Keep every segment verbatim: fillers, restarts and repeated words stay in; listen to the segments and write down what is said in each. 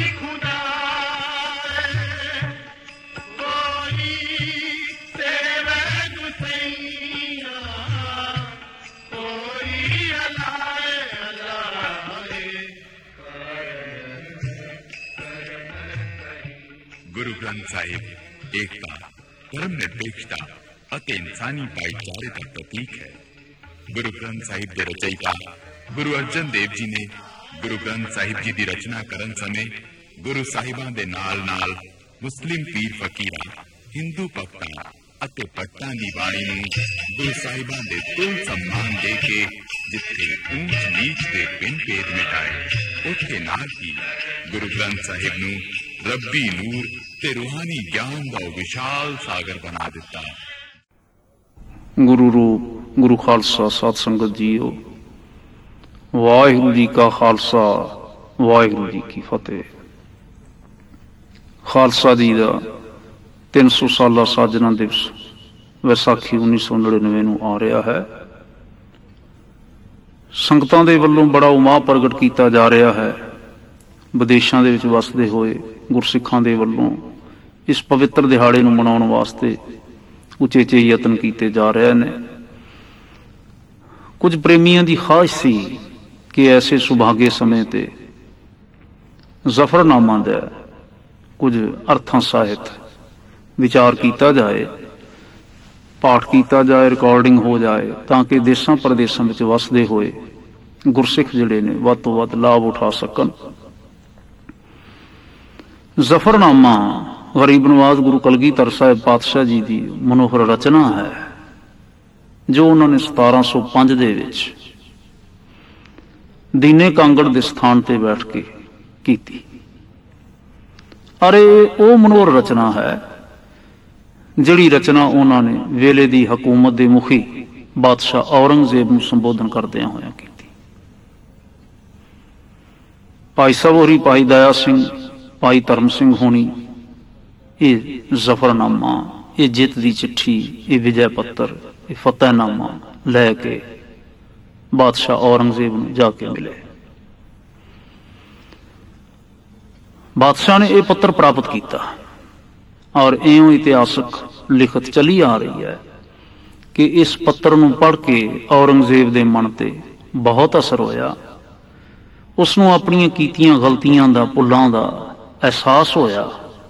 ਗੁਰੂ ਗ੍ਰੰਥ ਸਾਹਿਬ ਏਕਤਾ, ਧਰਮ ਨਿਰਪੇਖਤਾ ਅਤੇ ਇਨਸਾਨੀ ਭਾਈਚਾਰੇ ਦਾ ਪ੍ਰਤੀਕ ਹੈ। ਗੁਰੂ ਗ੍ਰੰਥ ਸਾਹਿਬ ਦੇ ਰਚయిਤਾ ਗੁਰੂ ਅਰਜਨ ਦੇਵ ਜੀ ਨੇ ਗੁਰੂ ਗ੍ਰੰਥ ਸਾਹਿਬ ਜੀ ਦੀ ਰਚਨਾ ਕਰਨ ਸਮੇਂ ਗੁਰੂ ਸਾਹਿਬਾਂ ਦੇ ਨਾਲ ਨਾਲ ਮੁਸਲਿਮ ਪੀਰ ਫਕੀਰਾਂ, ਹਿੰਦੂ ਭਗਤਾਂ ਅਤੇ ਭੱਟਾਂ ਦੀ ਬਾਣੀ ਨੂੰ ਗੁਰੂ ਸਾਹਿਬਾਂ ਦੇ ਤੁਲ ਸਨਮਾਨ ਦੇ ਕੇ ਜਿੱਥੇ ਊਂਚ ਨੀਚ ਦੇ ਬਿਨ ਭੇਦ ਮਿਟਾਏ, ਉੱਥੇ ਨਾਲ ਹੀ ਗੁਰੂ ਗ੍ਰੰਥ ਸਾਹਿਬ ਨੂੰ ਰੱਬੀ ਨੂਰ ਤੇ ਰੂਹਾਨੀ ਗਿਆਨ ਦਾ ਵਿਸ਼ਾਲ ਸਾਗਰ ਬਣਾ ਦਿੱਤਾ। ਗੁਰੂ ਰੂਪ ਗੁਰੂ ਖਾਲਸਾ ਸਾਧ ਸੰਗਤ ਜੀਓ, ਵਾਹਿਗੁਰੂ ਜੀ ਕਾ ਖਾਲਸਾ ਵਾਹਿਗੁਰੂ ਜੀ ਕੀ ਫਤਿਹ। ਖਾਲਸਾ ਜੀ ਦਾ ਤਿੰਨ ਸੌ ਸਾਲਾ ਸਾਜਨਾ ਦਿਵਸ ਵਿਸਾਖੀ ਉੱਨੀ ਸੌ ਨੜਿਨਵੇਂ ਨੂੰ ਆ ਰਿਹਾ ਹੈ। ਸੰਗਤਾਂ ਦੇ ਵੱਲੋਂ ਬੜਾ ਉਮਾਹ ਪ੍ਰਗਟ ਕੀਤਾ ਜਾ ਰਿਹਾ ਹੈ। ਵਿਦੇਸ਼ਾਂ ਦੇ ਵਿੱਚ ਵਸਦੇ ਹੋਏ ਗੁਰਸਿੱਖਾਂ ਦੇ ਵੱਲੋਂ ਇਸ ਪਵਿੱਤਰ ਦਿਹਾੜੇ ਨੂੰ ਮਨਾਉਣ ਵਾਸਤੇ ਉਚੇਚੇ ਯਤਨ ਕੀਤੇ ਜਾ ਰਹੇ ਨੇ। ਕੁਝ ਪ੍ਰੇਮੀਆਂ ਦੀ ਖਾਹਿਸ਼ ਸੀ ਕਿ ਐਸੇ ਸੁਭਾਗੇ ਸਮੇਂ ਤੇ ਜ਼ਫਰਨਾਮਾ ਦਾ ਕੁਝ ਅਰਥਾਂ ਸਾਹਿਤ ਵਿਚਾਰ ਕੀਤਾ ਜਾਏ, ਪਾਠ ਕੀਤਾ ਜਾਏ, ਰਿਕਾਰਡਿੰਗ ਹੋ ਜਾਏ, ਤਾਂ ਕਿ ਦੇਸਾਂ ਪ੍ਰਦੇਸਾਂ ਵਿੱਚ ਵਸਦੇ ਹੋਏ ਗੁਰਸਿੱਖ ਜਿਹੜੇ ਨੇ ਵੱਧ ਤੋਂ ਵੱਧ ਲਾਭ ਉਠਾ ਸਕਣ। ਜ਼ਫਰਨਾਮਾ ਗਰੀਬ ਨਵਾਜ਼ ਗੁਰੂ ਕਲਗੀਧਰ ਸਾਹਿਬ ਪਾਤਸ਼ਾਹ ਜੀ ਦੀ ਮਨੋਹਰ ਰਚਨਾ ਹੈ, ਜੋ ਉਹਨਾਂ ਨੇ ਸਤਾਰਾਂ ਸੌ ਪੰਜ ਦੇ ਵਿੱਚ ਦੀਨੇ ਕਾਂਗੜ ਦੇ ਸਥਾਨ ਤੇ ਬੈਠ ਕੇ ਕੀਤੀ। ਅਰੇ ਉਹ ਮਨੋਹਰ ਰਚਨਾ ਹੈ ਜਿਹੜੀ ਰਚਨਾ ਉਹਨਾਂ ਨੇ ਵੇਲੇ ਦੀ ਹਕੂਮਤ ਦੇ ਮੁਖੀ ਬਾਦਸ਼ਾਹ ਔਰੰਗਜ਼ੇਬ ਨੂੰ ਸੰਬੋਧਨ ਕਰਦਿਆਂ ਹੋਇਆਂ ਕੀਤੀ। ਭਾਈ ਸਾਹਿਬ ਹੋਰੀ, ਭਾਈ ਦਇਆ ਸਿੰਘ, ਭਾਈ ਧਰਮ ਸਿੰਘ ਹੋਣੀ ਇਹ ਜ਼ਫਰਨਾਮਾ, ਇਹ ਜਿੱਤ ਦੀ ਚਿੱਠੀ, ਇਹ ਵਿਜੈ ਪੱਤਰ, ਇਹ ਫਤਿਹਨਾਮਾ ਲੈ ਕੇ ਬਾਦਸ਼ਾਹ ਔਰੰਗਜ਼ੇਬ ਨੂੰ ਜਾ ਕੇ ਮਿਲੇ। ਬਾਦਸ਼ਾਹ ਨੇ ਇਹ ਪੱਤਰ ਪ੍ਰਾਪਤ ਕੀਤਾ ਔਰ ਇਉਂ ਇਤਿਹਾਸਕ ਲਿਖਤ ਚਲੀ ਆ ਰਹੀ ਹੈ ਕਿ ਇਸ ਪੱਤਰ ਨੂੰ ਪੜ੍ਹ ਕੇ ਔਰੰਗਜ਼ੇਬ ਦੇ ਮਨ ਤੇ ਬਹੁਤ ਅਸਰ ਹੋਇਆ। ਉਸ ਨੂੰ ਆਪਣੀਆਂ ਕੀਤੀਆਂ ਗਲਤੀਆਂ ਦਾ, ਭੁੱਲਾਂ ਦਾ ਅਹਿਸਾਸ ਹੋਇਆ।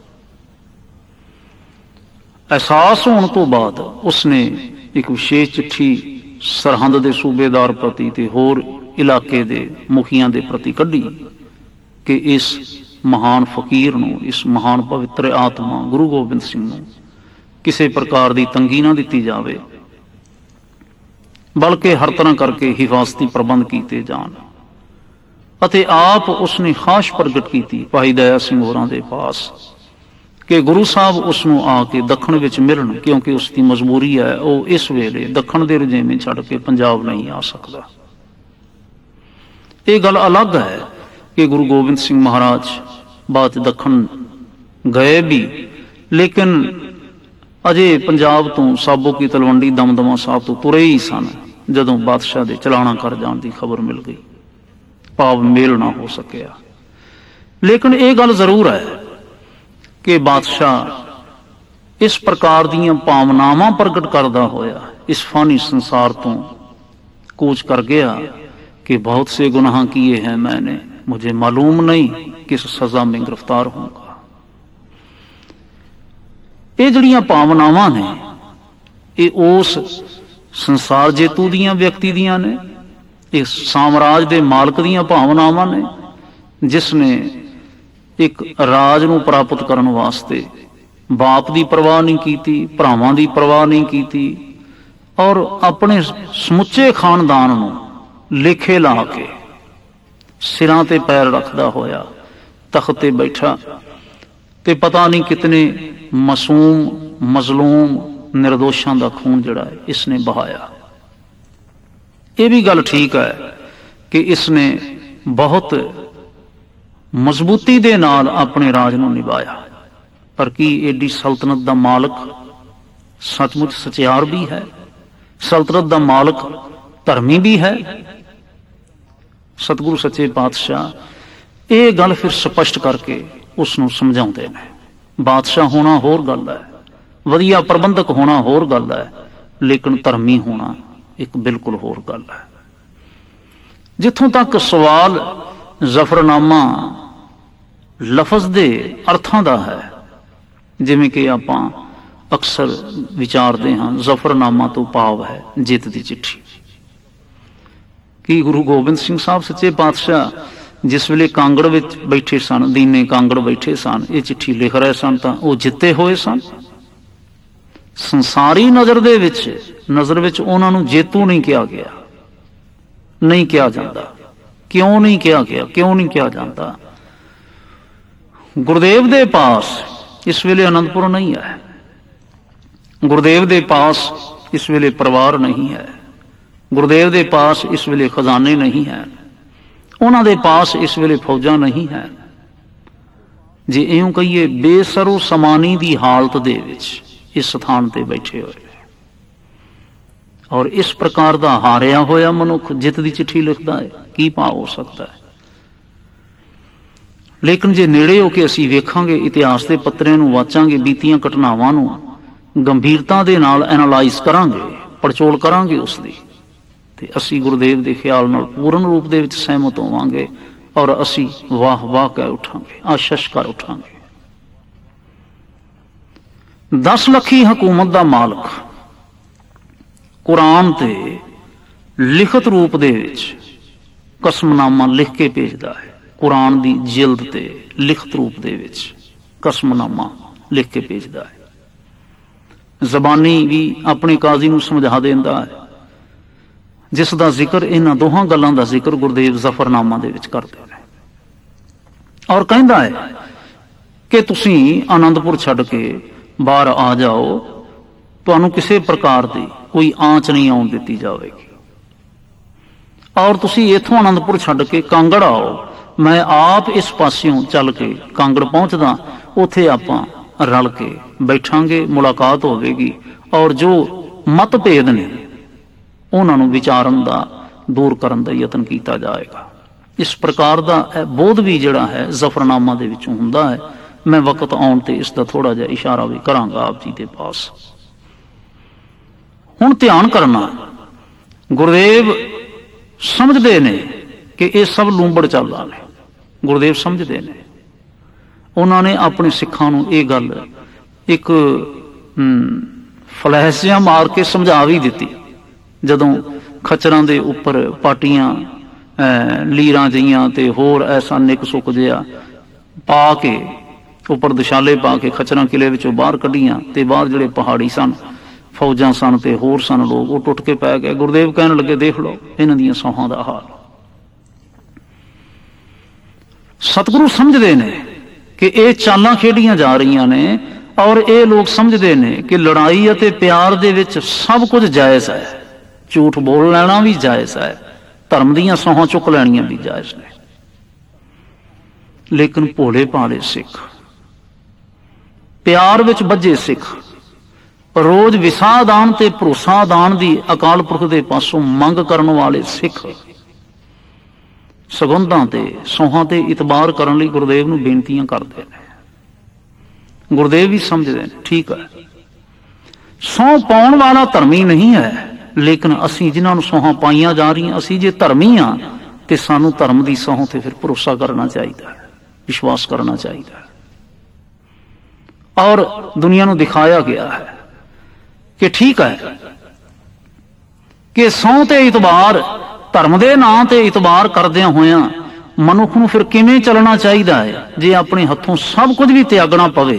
ਅਹਿਸਾਸ ਹੋਣ ਤੋਂ ਬਾਅਦ ਉਸਨੇ ਇੱਕ ਵਿਸ਼ੇਸ਼ ਚਿੱਠੀ ਸਰਹੰਦ ਦੇ ਸੂਬੇਦਾਰ ਪ੍ਰਤੀ ਤੇ ਹੋਰ ਇਲਾਕੇ ਦੇ ਮੁਖੀਆਂ ਦੇ ਪ੍ਰਤੀ ਕੱਢੀ ਕਿ ਇਸ ਮਹਾਨ ਫਕੀਰ ਨੂੰ, ਇਸ ਮਹਾਨ ਪਵਿੱਤਰ ਆਤਮਾ ਗੁਰੂ ਗੋਬਿੰਦ ਸਿੰਘ ਨੂੰ ਕਿਸੇ ਪ੍ਰਕਾਰ ਦੀ ਤੰਗੀ ਨਾ ਦਿੱਤੀ ਜਾਵੇ, ਬਲਕਿ ਹਰ ਤਰ੍ਹਾਂ ਕਰਕੇ ਹਿਫਾਜ਼ਤੀ ਪ੍ਰਬੰਧ ਕੀਤੇ ਜਾਣ। ਅਤੇ ਆਪ ਉਸਨੇ ਖਾਸ਼ ਪ੍ਰਗਟ ਕੀਤੀ ਭਾਈ ਦਇਆ ਸਿੰਘ ਹੋਰਾਂ ਦੇ ਪਾਸ ਕਿ ਗੁਰੂ ਸਾਹਿਬ ਉਸ ਨੂੰ ਆ ਕੇ ਦੱਖਣ ਵਿੱਚ ਮਿਲਣ, ਕਿਉਂਕਿ ਉਸ ਦੀ ਮਜਬੂਰੀ ਹੈ, ਉਹ ਇਸ ਵੇਲੇ ਦੱਖਣ ਦੇ ਰੁਝੇਵੇਂ ਛੱਡ ਕੇ ਪੰਜਾਬ ਨਹੀਂ ਆ ਸਕਦਾ। ਇਹ ਗੱਲ ਅਲੱਗ ਹੈ ਕਿ ਗੁਰੂ ਗੋਬਿੰਦ ਸਿੰਘ ਮਹਾਰਾਜ ਬਾਅਦ ਦੱਖਣ ਗਏ ਵੀ, ਲੇਕਿਨ ਅਜੇ ਪੰਜਾਬ ਤੋਂ ਸਾਬੋ ਕੀ ਤਲਵੰਡੀ ਦਮਦਮਾ ਸਾਹਿਬ ਤੋਂ ਤੁਰੇ ਹੀ ਸਨ ਜਦੋਂ ਬਾਦਸ਼ਾਹ ਦੇ ਚਲਾਣਾ ਕਰ ਜਾਣ ਦੀ ਖਬਰ ਮਿਲ ਗਈ, ਭਾਵ ਮੇਲ ਨਾ ਹੋ ਸਕਿਆ। ਲੇਕਿਨ ਇਹ ਗੱਲ ਜ਼ਰੂਰ ਹੈ ਕਿ ਬਾਦਸ਼ਾਹ ਇਸ ਪ੍ਰਕਾਰ ਦੀਆਂ ਭਾਵਨਾਵਾਂ ਪ੍ਰਗਟ ਕਰਦਾ ਹੋਇਆ ਇਸ ਫਾਨੀ ਸੰਸਾਰ ਤੋਂ ਕੂਚ ਕਰ ਗਿਆ कि बहुत से गुनाह किए हैं मैंने, मुझे मालूम नहीं किस सजा में गिरफ्तार होऊंगा। ये जड़ियां भावनावां ने ये उस संसार जेतू दियां व्यक्ति दियां ने, इस साम्राज दे मालक दियां भावनावां ने जिसने एक राज नूं प्राप्त करने वास्ते बाप दी परवाह नहीं की, भरावां दी परवाह नहीं की और अपने समुचे खानदान नूं लेखे ला के सिरां ते पैर रखदा होया तख्त ते बैठा ते पता नहीं कितने मासूम मजलूम निर्दोषां दा खून जिहड़ा है इसने बहाया। ये भी गल ठीक है कि इसने बहुत मजबूती दे नाल अपने राज नूं निभाया, पर की एडी सल्तनत दा मालक सचमुच सचियार भी है, सल्तनत दा मालक धर्मी भी है। सतगुरु सच्चे पातशाह ਇਹ ਗੱਲ ਫਿਰ ਸਪਸ਼ਟ ਕਰਕੇ ਉਸ ਨੂੰ ਸਮਝਾਉਂਦੇ ਨੇ। ਬਾਦਸ਼ਾਹ ਹੋਣਾ ਹੋਰ ਗੱਲ ਹੈ, ਵਧੀਆ ਪ੍ਰਬੰਧਕ ਹੋਣਾ ਹੋਰ ਗੱਲ ਹੈ, ਲੇਕਿਨ ਧਰਮੀ ਹੋਣਾ ਇੱਕ ਬਿਲਕੁਲ ਹੋਰ ਗੱਲ ਹੈ। ਜਿੱਥੋਂ ਤੱਕ ਸਵਾਲ ਜ਼ਫਰਨਾਮਾ ਲਫ਼ਜ਼ ਦੇ ਅਰਥਾਂ ਦਾ ਹੈ, ਜਿਵੇਂ ਕਿ ਆਪਾਂ ਅਕਸਰ ਵਿਚਾਰਦੇ ਹਾਂ, ਜ਼ਫਰਨਾਮਾ ਤੋਂ ਭਾਵ ਹੈ ਜਿੱਤ ਦੀ ਚਿੱਠੀ। ਕਿ ਗੁਰੂ ਗੋਬਿੰਦ ਸਿੰਘ ਸਾਹਿਬ ਸੱਚੇ ਪਾਤਸ਼ਾਹ ਜਿਸ ਵੇਲੇ ਕਾਂਗੜ ਵਿੱਚ ਬੈਠੇ ਸਨ, ਦੀਨੇ ਕਾਂਗੜ ਬੈਠੇ ਸਨ, ਇਹ ਚਿੱਠੀ ਲਿਖ ਰਹੇ ਸਨ, ਤਾਂ ਉਹ ਜਿੱਤੇ ਹੋਏ ਸਨ। ਸੰਸਾਰੀ ਨਜ਼ਰ ਦੇ ਵਿੱਚ ਨਜ਼ਰ ਵਿੱਚ ਉਹਨਾਂ ਨੂੰ ਜੇਤੂ ਨਹੀਂ ਕਿਹਾ ਗਿਆ, ਨਹੀਂ ਕਿਹਾ ਜਾਂਦਾ। ਕਿਉਂ ਨਹੀਂ ਕਿਹਾ ਗਿਆ, ਕਿਉਂ ਨਹੀਂ ਕਿਹਾ ਜਾਂਦਾ? ਗੁਰਦੇਵ ਦੇ ਪਾਸ ਇਸ ਵੇਲੇ ਅਨੰਦਪੁਰ ਨਹੀਂ ਹੈ, ਗੁਰਦੇਵ ਦੇ ਪਾਸ ਇਸ ਵੇਲੇ ਪਰਿਵਾਰ ਨਹੀਂ ਹੈ, ਗੁਰਦੇਵ ਦੇ ਪਾਸ ਇਸ ਵੇਲੇ ਖਜ਼ਾਨੇ ਨਹੀਂ ਹੈ, ਉਹਨਾਂ ਦੇ ਪਾਸ ਇਸ ਵੇਲੇ ਫੌਜਾਂ ਨਹੀਂ ਹੈ। ਜੇ ਇਉਂ ਕਹੀਏ ਬੇਸਰੋ ਸਮਾਨੀ ਦੀ ਹਾਲਤ ਦੇ ਵਿੱਚ ਇਸ ਸਥਾਨ ਤੇ ਬੈਠੇ ਹੋਏ, ਔਰ ਇਸ ਪ੍ਰਕਾਰ ਦਾ ਹਾਰਿਆ ਹੋਇਆ ਮਨੁੱਖ ਜਿੱਤ ਦੀ ਚਿੱਠੀ ਲਿਖਦਾ ਹੈ, ਕੀ ਭਾਵ ਹੋ ਸਕਦਾ ਹੈ? ਲੇਕਿਨ ਜੇ ਨੇੜੇ ਹੋ ਕੇ ਅਸੀਂ ਵੇਖਾਂਗੇ, ਇਤਿਹਾਸ ਦੇ ਪੱਤਰਿਆਂ ਨੂੰ ਵਾਚਾਂਗੇ, ਬੀਤੀਆਂ ਘਟਨਾਵਾਂ ਨੂੰ ਗੰਭੀਰਤਾ ਦੇ ਨਾਲ ਐਨਾਲਾਈਜ਼ ਕਰਾਂਗੇ, ਪੜਚੋਲ ਕਰਾਂਗੇ ਉਸ ਦੀ, ਤੇ ਅਸੀਂ ਗੁਰਦੇਵ ਦੇ ਖਿਆਲ ਨਾਲ ਪੂਰਨ ਰੂਪ ਦੇ ਵਿੱਚ ਸਹਿਮਤ ਹੋਵਾਂਗੇ, ਔਰ ਅਸੀਂ ਵਾਹ ਵਾਹ ਕਹਿ ਉਠਾਂਗੇ, ਆਸ਼ੀਸ਼ ਕਰ ਉਠਾਂਗੇ। ਦਸ ਲੱਖੀ ਹਕੂਮਤ ਦਾ ਮਾਲਕ ਕੁਰਾਨ ਤੇ ਲਿਖਤ ਰੂਪ ਦੇ ਵਿੱਚ ਕਸਮਨਾਮਾ ਲਿਖ ਕੇ ਭੇਜਦਾ ਹੈ। ਕੁਰਾਨ ਦੀ ਜਿਲਦ ਤੇ ਲਿਖਤ ਰੂਪ ਦੇ ਵਿੱਚ ਕਸਮਨਾਮਾ ਲਿਖ ਕੇ ਭੇਜਦਾ ਹੈ। ਜ਼ਬਾਨੀ ਵੀ ਆਪਣੇ ਕਾਜ਼ੀ ਨੂੰ ਸਮਝਾ ਦਿੰਦਾ ਹੈ, ਜਿਸ ਦਾ ਜ਼ਿਕਰ, ਇਹਨਾਂ ਦੋਹਾਂ ਗੱਲਾਂ ਦਾ ਜ਼ਿਕਰ ਗੁਰਦੇਵ ਜ਼ਫਰਨਾਮਾ ਦੇ ਵਿੱਚ ਕਰਦੇ ਨੇ, ਔਰ ਕਹਿੰਦਾ ਹੈ ਕਿ ਤੁਸੀਂ ਆਨੰਦਪੁਰ ਛੱਡ ਕੇ ਬਾਹਰ ਆ ਜਾਓ, ਤੁਹਾਨੂੰ ਕਿਸੇ ਪ੍ਰਕਾਰ ਦੀ ਕੋਈ ਆਂਚ ਨਹੀਂ ਆਉਣ ਦਿੱਤੀ ਜਾਵੇਗੀ, ਔਰ ਤੁਸੀਂ ਇੱਥੋਂ ਆਨੰਦਪੁਰ ਛੱਡ ਕੇ ਕਾਂਗੜ ਆਓ, ਮੈਂ ਆਪ ਇਸ ਪਾਸਿਓਂ ਚੱਲ ਕੇ ਕਾਂਗੜ ਪਹੁੰਚਦਾ, ਉੱਥੇ ਆਪਾਂ ਰਲ ਕੇ ਬੈਠਾਂਗੇ, ਮੁਲਾਕਾਤ ਹੋਵੇਗੀ, ਔਰ ਜੋ ਮਤਭੇਦ ਨੇ ਉਹਨਾਂ ਨੂੰ ਵਿਚਾਰਨ ਦਾ, ਦੂਰ ਕਰਨ ਦਾ ਯਤਨ ਕੀਤਾ ਜਾਏਗਾ। ਇਸ ਪ੍ਰਕਾਰ ਦਾ ਬੋਧ ਵੀ ਜਿਹੜਾ ਹੈ ਜ਼ਫਰਨਾਮਾ ਦੇ ਵਿੱਚੋਂ ਹੁੰਦਾ ਹੈ। ਮੈਂ ਵਕਤ ਆਉਣ ਤੇ ਇਸ ਦਾ ਥੋੜਾ ਜਿਹਾ ਇਸ਼ਾਰਾ ਵੀ ਕਰਾਂਗਾ ਆਪ ਜੀ ਦੇ ਪਾਸ। ਹੁਣ ਧਿਆਨ ਕਰਨਾ, ਗੁਰਦੇਵ ਸਮਝਦੇ ਨੇ ਕਿ ਇਹ ਸਭ ਲੂੰਬੜ ਚਾਲਾਂ ਨੇ, ਗੁਰਦੇਵ ਸਮਝਦੇ ਨੇ। ਉਹਨਾਂ ਨੇ ਆਪਣੇ ਸਿੱਖਾਂ ਨੂੰ ਇਹ ਗੱਲ ਇੱਕ ਫਲੈਸ਼ ਜਿਹਾ ਮਾਰ ਕੇ ਸਮਝਾ ਵੀ ਦਿੱਤੀ, ਜਦੋਂ ਖੱਚਰਾਂ ਦੇ ਉੱਪਰ ਪਾਟੀਆਂ, ਲੀਰਾਂ ਜਿਹੀਆਂ ਤੇ ਹੋਰ ਐਸਾ ਨਿੱਕ ਸੁੱਕ ਜਿਹਾ ਪਾ ਕੇ, ਉੱਪਰ ਦਿਸ਼ਾਲੇ ਪਾ ਕੇ ਖੱਚਰਾਂ ਕਿਲੇ ਵਿੱਚੋਂ ਬਾਹਰ ਕੱਢੀਆਂ, ਤੇ ਬਾਹਰ ਜਿਹੜੇ ਪਹਾੜੀ ਸਨ, ਫੌਜਾਂ ਸਨ ਤੇ ਹੋਰ ਸਨ ਲੋਕ, ਉਹ ਟੁੱਟ ਕੇ ਪੈ ਗਏ। ਗੁਰਦੇਵ ਕਹਿਣ ਲੱਗੇ, ਦੇਖ ਲਓ ਇਹਨਾਂ ਦੀਆਂ ਸੌਹਾਂ ਦਾ ਹਾਲ। ਸਤਿਗੁਰੂ ਸਮਝਦੇ ਨੇ ਕਿ ਇਹ ਚਾਲਾਂ ਖੇਡੀਆਂ ਜਾ ਰਹੀਆਂ ਨੇ, ਔਰ ਇਹ ਲੋਕ ਸਮਝਦੇ ਨੇ ਕਿ ਲੜਾਈ ਅਤੇ ਪਿਆਰ ਦੇ ਵਿੱਚ ਸਭ ਕੁਝ ਜਾਇਜ਼ ਹੈ, ਝੂਠ ਬੋਲ ਲੈਣਾ ਵੀ ਜਾਇਜ਼ ਹੈ, ਧਰਮ ਦੀਆਂ ਸੌਹਾਂ ਚੁੱਕ ਲੈਣੀਆਂ ਵੀ ਜਾਇਜ਼ ਨੇ। ਲੇਕਿਨ ਭੋਲੇ ਭਾਲੇ ਸਿੱਖ, ਪਿਆਰ ਵਿੱਚ ਬੱਝੇ ਸਿੱਖ, ਰੋਜ਼ ਵਿਸਾਦਾਨ ਤੇ ਭਰੋਸਾਦਾਨ ਦੀ ਅਕਾਲ ਪੁਰਖ ਦੇ ਪਾਸੋਂ ਮੰਗ ਕਰਨ ਵਾਲੇ ਸਿੱਖ, ਸਗੁੰਧਾਂ ਤੇ ਸੌਹਾਂ ਤੇ ਇਤਬਾਰ ਕਰਨ ਲਈ ਗੁਰਦੇਵ ਨੂੰ ਬੇਨਤੀਆਂ ਕਰਦੇ ਨੇ। ਗੁਰਦੇਵ ਵੀ ਸਮਝਦੇ ਨੇ, ਠੀਕ ਹੈ, ਸਹੁੰ ਪਾਉਣ ਵਾਲਾ ਧਰਮੀ ਨਹੀਂ ਹੈ, ਲੇਕਿਨ ਅਸੀਂ ਜਿਨ੍ਹਾਂ ਨੂੰ ਸੌਹਾਂ ਪਾਈਆਂ ਜਾ ਰਹੀਆਂ, ਅਸੀਂ ਜੇ ਧਰਮੀ ਹਾਂ ਤੇ ਸਾਨੂੰ ਧਰਮ ਦੀ ਸਹੁੰ ਤੇ ਫਿਰ ਭਰੋਸਾ ਕਰਨਾ ਚਾਹੀਦਾ ਹੈ, ਵਿਸ਼ਵਾਸ ਕਰਨਾ ਚਾਹੀਦਾ ਹੈ। ਔਰ ਦੁਨੀਆ ਨੂੰ ਦਿਖਾਇਆ ਗਿਆ ਹੈ ਕਿ ਠੀਕ ਹੈ ਕਿ ਸਹੁੰ ਤੇ ਇਤਬਾਰ, ਧਰਮ ਦੇ ਨਾਂ ਤੇ ਇਤਬਾਰ ਕਰਦਿਆਂ ਹੋਇਆਂ ਮਨੁੱਖ ਨੂੰ ਫਿਰ ਕਿਵੇਂ ਚੱਲਣਾ ਚਾਹੀਦਾ ਹੈ। ਜੇ ਆਪਣੇ ਹੱਥੋਂ ਸਭ ਕੁਝ ਵੀ ਤਿਆਗਣਾ ਪਵੇ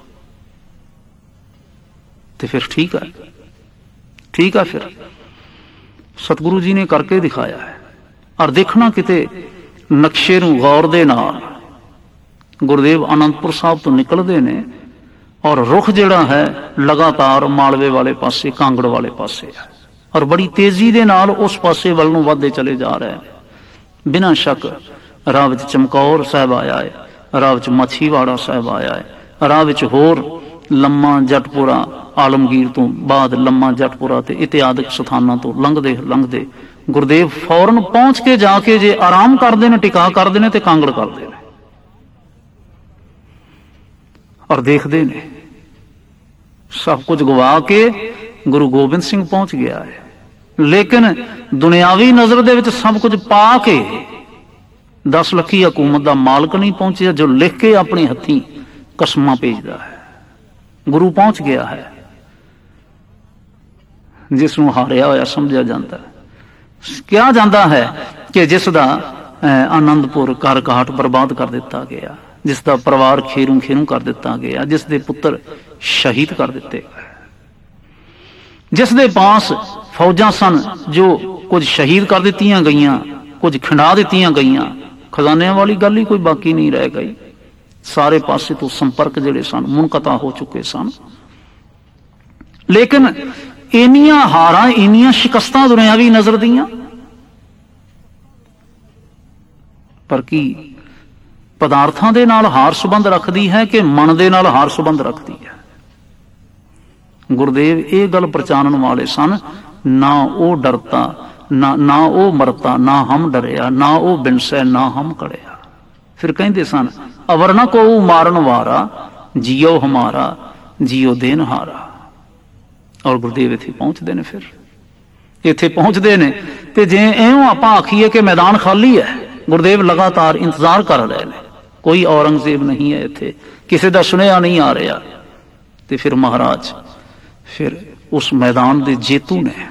ਤੇ ਫਿਰ ਠੀਕ ਹੈ, ਠੀਕ ਹੈ। ਫਿਰ ਸਤਿਗੁਰੂ ਜੀ ਨੇ ਕਰਕੇ ਦਿਖਾਇਆ ਹੈ। ਔਰ ਦੇਖਣਾ ਕਿਤੇ ਨਕਸ਼ੇ ਨੂੰ ਗੌਰ ਦੇ ਨਾਲ, ਗੁਰਦੇਵ ਆਨੰਦਪੁਰ ਸਾਹਿਬ ਤੋਂ ਨਿਕਲਦੇ ਨੇ, ਔਰ ਰੁਖ ਜਿਹੜਾ ਹੈ ਲਗਾਤਾਰ ਮਾਲਵੇ ਵਾਲੇ ਪਾਸੇ, ਕਾਂਗੜ ਵਾਲੇ ਪਾਸੇ ਹੈ, ਔਰ ਬੜੀ ਤੇਜ਼ੀ ਦੇ ਨਾਲ ਉਸ ਪਾਸੇ ਵੱਲ ਨੂੰ ਵੱਧਦੇ ਚਲੇ ਜਾ ਰਹੇ ਹਨ। ਬਿਨਾਂ ਸ਼ੱਕ ਰਾਹ ਵਿੱਚ ਚਮਕੌਰ ਸਾਹਿਬ ਆਇਆ ਹੈ, ਰਾਹ ਵਿੱਚ ਮੱਛੀਵਾੜਾ ਸਾਹਿਬ ਆਇਆ ਹੈ, ਰਾਹ ਵਿੱਚ ਹੋਰ ਲੰਮਾ ਜੱਟਪੁਰਾ, ਆਲਮਗੀਰ ਤੋਂ ਬਾਅਦ ਲੰਮਾ ਜੱਟਪੁਰਾ ਤੇ ਇਤਿਆਦਿਕ ਸਥਾਨਾਂ ਤੋਂ ਲੰਘਦੇ ਲੰਘਦੇ ਗੁਰਦੇਵ ਫੌਰਨ ਪਹੁੰਚ ਕੇ ਜਾ ਕੇ ਜੇ ਆਰਾਮ ਕਰਦੇ ਨੇ, ਟਿਕਾ ਕਰਦੇ ਨੇ ਤੇ ਕਾਂਗੜ ਕਰਦੇ ਨੇ। ਔਰ ਦੇਖਦੇ ਨੇ ਸਭ ਕੁਝ ਗਵਾ ਕੇ ਗੁਰੂ ਗੋਬਿੰਦ ਸਿੰਘ ਪਹੁੰਚ ਗਿਆ ਹੈ, ਲੇਕਿਨ ਦੁਨਿਆਵੀ ਨਜ਼ਰ ਦੇ ਵਿੱਚ ਸਭ ਕੁਝ ਪਾ ਕੇ ਦਸ ਲੱਖੀ ਹਕੂਮਤ ਦਾ ਮਾਲਕ ਨਹੀਂ ਪਹੁੰਚਿਆ, ਜੋ ਲਿਖ ਕੇ ਆਪਣੇ ਹੱਥੀਂ ਕਸਮਾਂ ਭੇਜਦਾ ਹੈ। ਗੁਰੂ ਪਹੁੰਚ ਗਿਆ ਹੈ, ਜਿਸ ਨੂੰ ਹਾਰਿਆ ਹੋਇਆ ਸਮਝਿਆ ਜਾਂਦਾ ਹੈ। ਕਿਹਾ ਜਾਂਦਾ ਹੈ ਕਿ ਜਿਸ ਦਾ ਆਨੰਦਪੁਰ ਘਰ ਘਾਟ ਬਰਬਾਦ ਕਰ ਦਿੱਤਾ ਗਿਆ, ਜਿਸ ਦਾ ਪਰਿਵਾਰ ਖੇਰੂ ਖੇਰੂ ਕਰ ਦਿੱਤਾ ਗਿਆ, ਜਿਸ ਦੇ ਪੁੱਤਰ ਸ਼ਹੀਦ ਕਰ ਦਿੱਤੇ ਗਏ, ਜਿਸ ਦੇ ਪਾਸ ਫੌਜਾਂ ਸਨ ਜੋ ਕੁਝ ਸ਼ਹੀਦ ਕਰ ਦਿੱਤੀਆਂ ਗਈਆਂ, ਕੁਝ ਖਿੰਡਾ ਦਿੱਤੀਆਂ ਗਈਆਂ, ਖਜ਼ਾਨਿਆਂ ਵਾਲੀ ਗੱਲ ਹੀ ਕੋਈ ਬਾਕੀ ਨਹੀਂ ਰਹਿ ਗਈ। ਸਾਰੇ ਪਾਸੇ ਤੋਂ ਸੰਪਰਕ ਜਿਹੜੇ ਸਨ ਮੁਨਕਤਾ ਹੋ ਚੁੱਕੇ ਸਨ। ਲੇਕਿਨ ਇੰਨੀਆਂ ਹਾਰਾਂ, ਇੰਨੀਆਂ ਸ਼ਿਕਸਤਾਂ ਦੁਨਿਆਵੀ ਨਜ਼ਰ ਦੀਆਂ, ਪਰ ਕੀ ਪਦਾਰਥਾਂ ਦੇ ਨਾਲ ਹਾਰ ਸੰਬੰਧ ਰੱਖਦੀ ਹੈ ਕਿ ਮਨ ਦੇ ਨਾਲ ਹਾਰ ਸੰਬੰਧ ਰੱਖਦੀ ਹੈ? ਗੁਰਦੇਵ ਇਹ ਗੱਲ ਪ੍ਰਚਾਰਨ ਵਾਲੇ ਸਨ, ਨਾ ਉਹ ਡਰਤਾ ਨਾ ਨਾ ਉਹ ਮਰਤਾ, ਨਾ ਹਮ ਡਰਿਆ, ਨਾ ਉਹ ਬਿਨਸੈ, ਨਾ ਹਮ ਕੜਿਆ। ਫਿਰ ਕਹਿੰਦੇ ਸਨ, ਅਵਰ ਨਾ ਕੋ ਮਾਰਨ ਵਾਰਾ, ਜੀਓ ਹਮਾਰਾ, ਜੀਓ ਦੇਨ ਹਾਰਾ। ਔਰ ਗੁਰਦੇਵ ਇੱਥੇ ਪਹੁੰਚਦੇ ਨੇ। ਫਿਰ ਇੱਥੇ ਪਹੁੰਚਦੇ ਨੇ ਤੇ ਜੇ ਇਉਂ ਆਪਾਂ ਆਖੀਏ ਕਿ ਮੈਦਾਨ ਖਾਲੀ ਹੈ, ਗੁਰਦੇਵ ਲਗਾਤਾਰ ਇੰਤਜ਼ਾਰ ਕਰ ਰਹੇ ਨੇ, ਕੋਈ ਔਰੰਗਜ਼ੇਬ ਨਹੀਂ ਹੈ ਇੱਥੇ, ਕਿਸੇ ਦਾ ਸੁਨੇਹਾ ਨਹੀਂ ਆ ਰਿਹਾ, ਤੇ ਫਿਰ ਮਹਾਰਾਜ ਫਿਰ ਉਸ ਮੈਦਾਨ ਦੇ ਜੇਤੂ ਨੇ।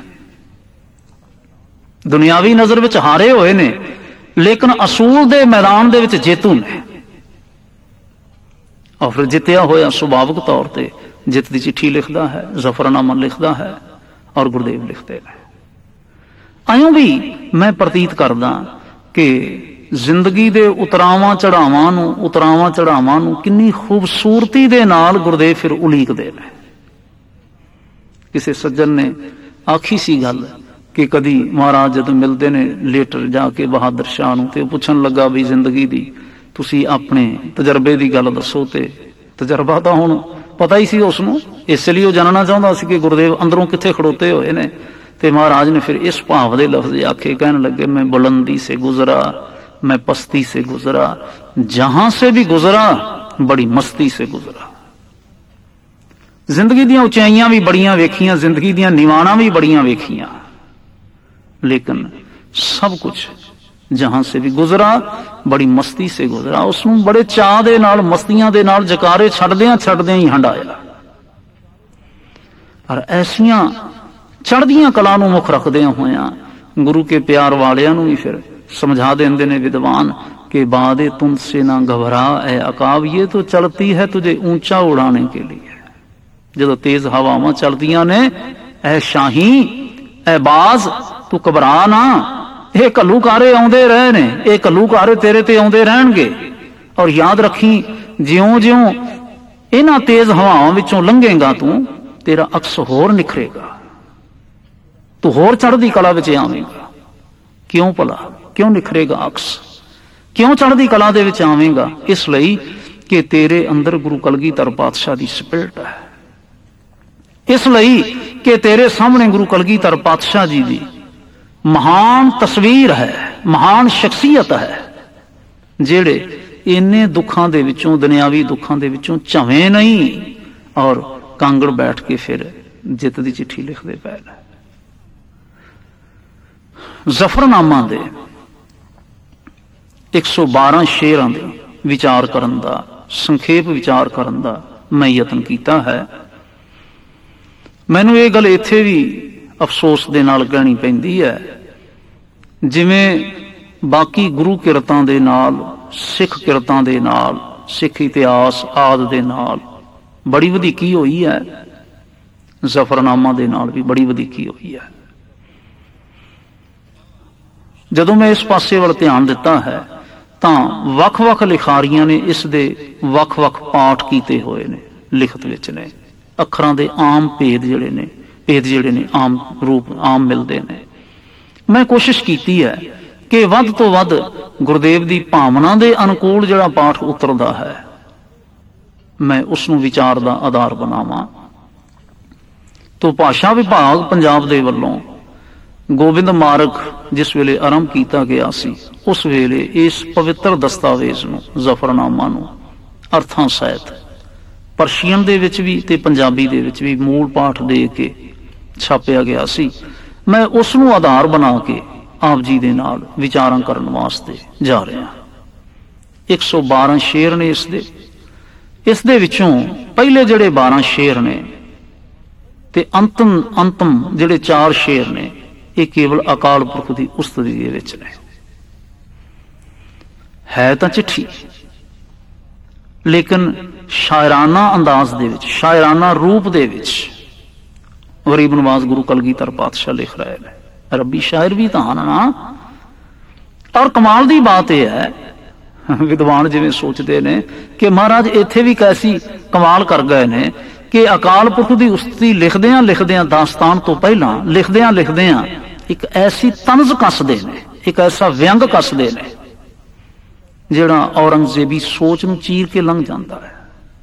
ਦੁਨਿਆਵੀ ਨਜ਼ਰ ਵਿੱਚ ਹਾਰੇ ਹੋਏ ਨੇ, ਲੇਕਿਨ ਅਸੂਲ ਦੇ ਮੈਦਾਨ ਦੇ ਵਿੱਚ ਜੇਤੂ ਨੇ। ਔਰ ਫਿਰ ਜਿੱਤਿਆ ਹੋਇਆ ਸੁਭਾਵਿਕ ਤੌਰ ਤੇ ਜਿੱਤ ਦੀ ਚਿੱਠੀ ਲਿਖਦਾ ਹੈ, ਜ਼ਫਰਨਾਮਾ ਲਿਖਦਾ ਹੈ, ਔਰ ਗੁਰਦੇਵ ਲਿਖਦੇ ਨੇ। ਆਇਓ ਵੀ ਮੈਂ ਪ੍ਰਤੀਤ ਕਰਦਾ ਕਿ ਜ਼ਿੰਦਗੀ ਦੇ ਉਤਰਾਵਾਂ ਚੜਾਵਾਂ ਨੂੰ ਉਤਰਾਵਾਂ ਚੜਾਵਾਂ ਨੂੰ ਕਿੰਨੀ ਖੂਬਸੂਰਤੀ ਦੇ ਨਾਲ ਗੁਰਦੇਵ ਫਿਰ ਉਲੀਕਦੇ ਨੇ। ਕਿਸੇ ਸੱਜਣ ਨੇ ਆਖੀ ਸੀ ਗੱਲ ਕਿ ਕਦੀ ਮਹਾਰਾਜ ਜਦੋਂ ਮਿਲਦੇ ਨੇ ਲੇਟਰ ਜਾ ਕੇ ਬਹਾਦਰ ਸ਼ਾਹ ਨੂੰ, ਤੇ ਉਹ ਪੁੱਛਣ ਲੱਗਾ ਵੀ ਜ਼ਿੰਦਗੀ ਦੀ ਤੁਸੀਂ ਆਪਣੇ ਤਜਰਬੇ ਦੀ ਗੱਲ ਦੱਸੋ। ਤੇ ਤਜਰਬਾ ਤਾਂ ਹੁਣ ਪਤਾ ਹੀ ਸੀ ਉਸਨੂੰ, ਇਸ ਲਈ ਉਹ ਜਾਣਨਾ ਚਾਹੁੰਦਾ ਸੀ ਕਿ ਗੁਰਦੇਵ ਅੰਦਰੋਂ ਕਿੱਥੇ ਖੜੋਤੇ ਹੋਏ ਨੇ। ਤੇ ਮਹਾਰਾਜ ਨੇ ਫਿਰ ਇਸ ਭਾਵ ਦੇ ਲਫ਼ਜ਼ ਆਖੇ, ਕਹਿਣ ਲੱਗੇ, ਮੈਂ ਬੁਲੰਦੀ ਸੇ ਗੁਜ਼ਰਾ, मैं पस्ती से गुजरा, जहां से भी गुजरा बड़ी मस्ती से गुजरा। जिंदगी दियां उचाइयां भी बड़ियां वेखियां, जिंदगी दियां निवाणा भी बड़ियां वेखियां, लेकिन सब कुछ जहां से भी गुजरा बड़ी मस्ती से गुजरा। उसनूं बड़े चाह दे नाल, मस्तियां दे नाल जकारे छड्दियां छड्दियां ही हंडाया। और ऐसियां चढ़दियां कला नूं मुख रखदियां होया गुरु के प्यार वालियां नूं भी फिर समझा देंदे ने विद्वान कि बादे तुमसे ना घबरा ए अकाब, ये तो चलती है तुझे ऊंचा उड़ाने के लिए। जदों तेज हवावां चलदियां ने, ए शाही ए बाज तू घबरा ना, ये घल्लूकारे आउंदे रहे ने, ये घल्लूकारे तेरे ते आउंदे रहणगे। और याद रखी, ज्यों ज्यों इन्हां तेज हवावां विचों लंघेगा तू, तेरा अक्स होर निखरेगा, तू होर चढ़दी कला विच आवेगा। क्यों भला, क्यों निखरेगा अक्स, क्यों चढ़दी कला दे विच आवेगा? इसलिए कि तेरे अंदर गुरु कलगीधर पातशाह दी स्पिरिट है, इसलिए कि तेरे सामने गुरु कलगीधर पातशाह जी दी महान तस्वीर है, महान शख्सियत है, जेड़े इन्ने दुखां दे विचों, दुनियावी दुखां दे विचों झवें नहीं और कांगड़ बैठ के फिर जित दी चिट्ठी लिखदे पए ने। जफरनामा दे एक सौ बारह शेरां दे विचार करन दा, संखेप विचार करन दा मैं यतन कीता है। मैनूं ये गल इत्थे भी अफसोस दे नाल कहनी पैंदी है, जिवें बाकी गुरु किरतां दे नाल, सिख किरतां दे नाल, सिख इतिहास आदि दे नाल बड़ी वधीकी होई है, जफरनामा दे नाल भी बड़ी वधीकी होई है। जदों मैं इस पासे वाल ध्यान दिता है तां वख-वख लिखारियां ने इस दे वख-वख पाठ कीते होए ने, लिखत विच ने, अखरां दे आम भेद जिहड़े ने, भेद जिहड़े ने आम रूप आम मिलदे ने। मैं कोशिश कीती है कि वध तो वध गुरदेव दी भावना दे अनुकूल जिहड़ा पाठ उतरदा है मैं उसनूं विचार दा आधार बनावां। तो भाषा विभाग पंजाब दे वल्लों गोबिंद मार्ग जिस वेले आरंभ किया गया सी, उस वेले इस पवित्र दस्तावेज नूं, जफरनामा नूं अर्थां सहित ਪਰਸ਼ੀਅਨ ਦੇ ਵਿੱਚ ਵੀ ਤੇ ਪੰਜਾਬੀ ਦੇ ਵਿੱਚ ਵੀ ਮੂਲ ਪਾਠ ਦੇ ਕੇ ਛਾਪਿਆ ਗਿਆ ਸੀ। ਮੈਂ ਉਸ ਨੂੰ ਆਧਾਰ ਬਣਾ ਕੇ ਆਪ ਜੀ ਦੇ ਨਾਲ ਵਿਚਾਰਾਂ ਕਰਨ ਵਾਸਤੇ ਜਾ ਰਿਹਾ। ਇੱਕ ਸੌ ਬਾਰਾਂ ਸ਼ੇਰ ਨੇ ਇਸ ਦੇ ਇਸ ਦੇ ਵਿੱਚੋਂ ਪਹਿਲੇ ਜਿਹੜੇ ਬਾਰਾਂ ਸ਼ੇਰ ਨੇ ਤੇ ਅੰਤਮ ਅੰਤਮ ਜਿਹੜੇ ਚਾਰ ਸ਼ੇਰ ਨੇ ਇਹ ਕੇਵਲ ਅਕਾਲ ਪੁਰਖ ਦੀ ਉਸਤਤੀ ਦੇ ਵਿੱਚ ਨੇ। ਹੈ ਤਾਂ ਚਿੱਠੀ, ਲੇਕਿਨ ਸ਼ਾਇਰਾਨਾ ਅੰਦਾਜ਼ ਦੇ ਵਿੱਚ, ਸ਼ਾਇਰਾਨਾ ਰੂਪ ਦੇ ਵਿੱਚ ਗਰੀਬ ਨਵਾਜ਼ ਗੁਰੂ ਕਲਗੀਧਰ ਪਾਤਸ਼ਾਹ ਲਿਖ ਰਹੇ ਨੇ। ਰੱਬੀ ਸ਼ਾਇਰ ਵੀ ਤਾਂ ਹਨ ਨਾ। ਔਰ ਕਮਾਲ ਦੀ ਬਾਤ ਇਹ ਹੈ, ਵਿਦਵਾਨ ਜਿਵੇਂ ਸੋਚਦੇ ਨੇ ਕਿ ਮਹਾਰਾਜ ਇੱਥੇ ਵੀ ਕੈਸੀ ਕਮਾਲ ਕਰ ਗਏ ਨੇ ਕਿ ਅਕਾਲ ਪੁਰਖ ਦੀ ਉਸਤਤੀ ਲਿਖਦਿਆਂ ਲਿਖਦਿਆਂ ਦਾਸਤਾਨ ਤੋਂ ਪਹਿਲਾਂ ਲਿਖਦਿਆਂ ਲਿਖਦਿਆਂ ਇੱਕ ਐਸੀ ਤਨਜ਼ ਕੱਸਦੇ ਨੇ, ਇੱਕ ਐਸਾ ਵਿਅੰਗ ਕੱਸਦੇ ਨੇ ਜਿਹੜਾ ਔਰੰਗਜ਼ੇਬੀ ਸੋਚ ਨੂੰ ਚੀਰ ਕੇ ਲੰਘ ਜਾਂਦਾ ਹੈ।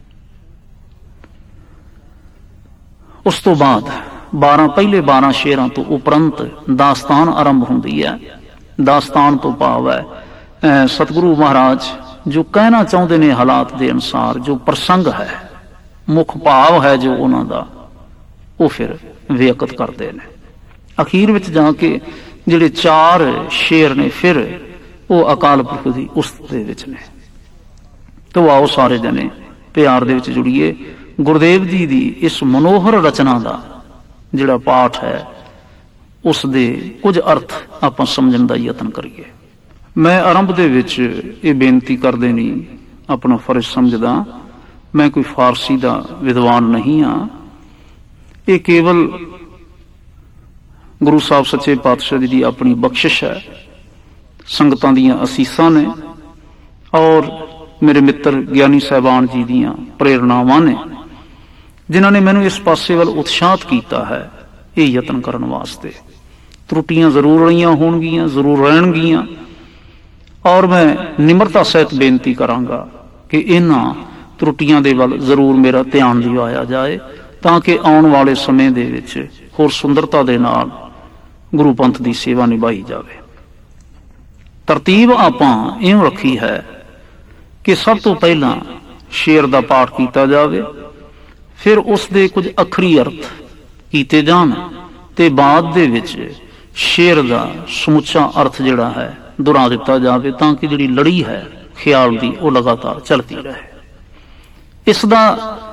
ਉਸ ਤੋਂ ਬਾਅਦ ਬਾਰਾਂ ਪਹਿਲੇ ਬਾਰਾਂ ਸ਼ੇਰਾਂ ਤੋਂ ਉਪਰੰਤ ਦਾਸਤਾਨ ਆਰੰਭ ਹੁੰਦੀ ਹੈ। ਦਾਸਤਾਨ ਤੋਂ ਭਾਵ ਹੈ ਸਤਿਗੁਰੂ ਮਹਾਰਾਜ ਜੋ ਕਹਿਣਾ ਚਾਹੁੰਦੇ ਨੇ ਹਾਲਾਤ ਦੇ ਅਨੁਸਾਰ, ਜੋ ਪ੍ਰਸੰਗ ਹੈ, ਮੁੱਖ ਭਾਵ ਹੈ ਜੋ ਉਹਨਾਂ ਦਾ, ਉਹ ਫਿਰ ਵਿਅਕਤ ਕਰਦੇ ਨੇ। ਅਖੀਰ ਵਿੱਚ ਜਾ ਕੇ ਜਿਹੜੇ ਚਾਰ ਸ਼ੇਰ ਨੇ ਫਿਰ ਉਹ ਅਕਾਲ ਪੁਰਖ ਦੀ ਉਸਤਤ ਦੇ ਵਿੱਚ ਨੇ। ਤੋ ਆਓ ਸਾਰੇ ਜਣੇ ਪਿਆਰ ਦੇ ਵਿੱਚ ਜੁੜੀਏ। ਗੁਰਦੇਵ ਜੀ ਦੀ ਇਸ ਮਨੋਹਰ ਰਚਨਾ ਦਾ ਜਿਹੜਾ ਪਾਠ ਹੈ ਉਸ ਦੇ ਕੁਝ ਅਰਥ ਆਪਾਂ ਸਮਝਣ ਦਾ ਯਤਨ ਕਰੀਏ। ਮੈਂ ਆਰੰਭ ਦੇ ਵਿੱਚ ਇਹ ਬੇਨਤੀ ਕਰਦੇ ਨਹੀਂ, ਆਪਣਾ ਫਰਜ਼ ਸਮਝਦਾ, ਮੈਂ ਕੋਈ ਫਾਰਸੀ ਦਾ ਵਿਦਵਾਨ ਨਹੀਂ ਹਾਂ। ਇਹ ਕੇਵਲ ਗੁਰੂ ਸਾਹਿਬ ਸੱਚੇ ਪਾਤਸ਼ਾਹ ਜੀ ਦੀ ਆਪਣੀ ਬਖਸ਼ਿਸ਼ ਹੈ, ਸੰਗਤਾਂ ਦੀਆਂ ਅਸੀਸਾਂ ਨੇ ਔਰ ਮੇਰੇ ਮਿੱਤਰ ਗਿਆਨੀ ਸਾਹਿਬਾਨ ਜੀ ਦੀਆਂ ਪ੍ਰੇਰਨਾਵਾਂ ਨੇ ਜਿਨ੍ਹਾਂ ਨੇ ਮੈਨੂੰ ਇਸ ਪਾਸੇ ਵੱਲ ਉਤਸ਼ਾਹਤ ਕੀਤਾ ਹੈ ਇਹ ਯਤਨ ਕਰਨ ਵਾਸਤੇ। ਤਰੁੱਟੀਆਂ ਜ਼ਰੂਰ ਰਹੀਆਂ ਹੋਣਗੀਆਂ, ਜ਼ਰੂਰ ਰਹਿਣਗੀਆਂ, ਔਰ ਮੈਂ ਨਿਮਰਤਾ ਸਹਿਤ ਬੇਨਤੀ ਕਰਾਂਗਾ ਕਿ ਇਹਨਾਂ ਤਰੁੱਟੀਆਂ ਦੇ ਵੱਲ ਜ਼ਰੂਰ ਮੇਰਾ ਧਿਆਨ ਦਿਵਾਇਆ ਜਾਏ ਤਾਂ ਕਿ ਆਉਣ ਵਾਲੇ ਸਮੇਂ ਦੇ ਵਿੱਚ ਹੋਰ ਸੁੰਦਰਤਾ ਦੇ ਨਾਲ ਗੁਰੂ ਪੰਥ ਦੀ ਸੇਵਾ ਨਿਭਾਈ ਜਾਵੇ। ਤਰਤੀਬ ਆਪਾਂ ਇਉਂ ਰੱਖੀ ਹੈ ਕਿ ਸਭ ਤੋਂ ਪਹਿਲਾਂ ਸ਼ੇਰ ਦਾ ਪਾਠ ਕੀਤਾ ਜਾਵੇ, ਫਿਰ ਉਸ ਦੇ ਕੁਝ ਅੱਖਰੀ ਅਰਥ ਕੀਤੇ ਜਾਣ ਤੇ ਬਾਅਦ ਦੇ ਵਿੱਚ ਸ਼ੇਰ ਦਾ ਸਮੁੱਚਾ ਅਰਥ ਜਿਹੜਾ ਹੈ ਦੁਹਰਾ ਦਿੱਤਾ ਜਾਵੇ ਤਾਂ ਕਿ ਜਿਹੜੀ ਲੜੀ ਹੈ ਖਿਆਲ ਦੀ ਉਹ ਲਗਾਤਾਰ ਚਲਦੀ ਰਹੇ। ਇਸ ਦਾ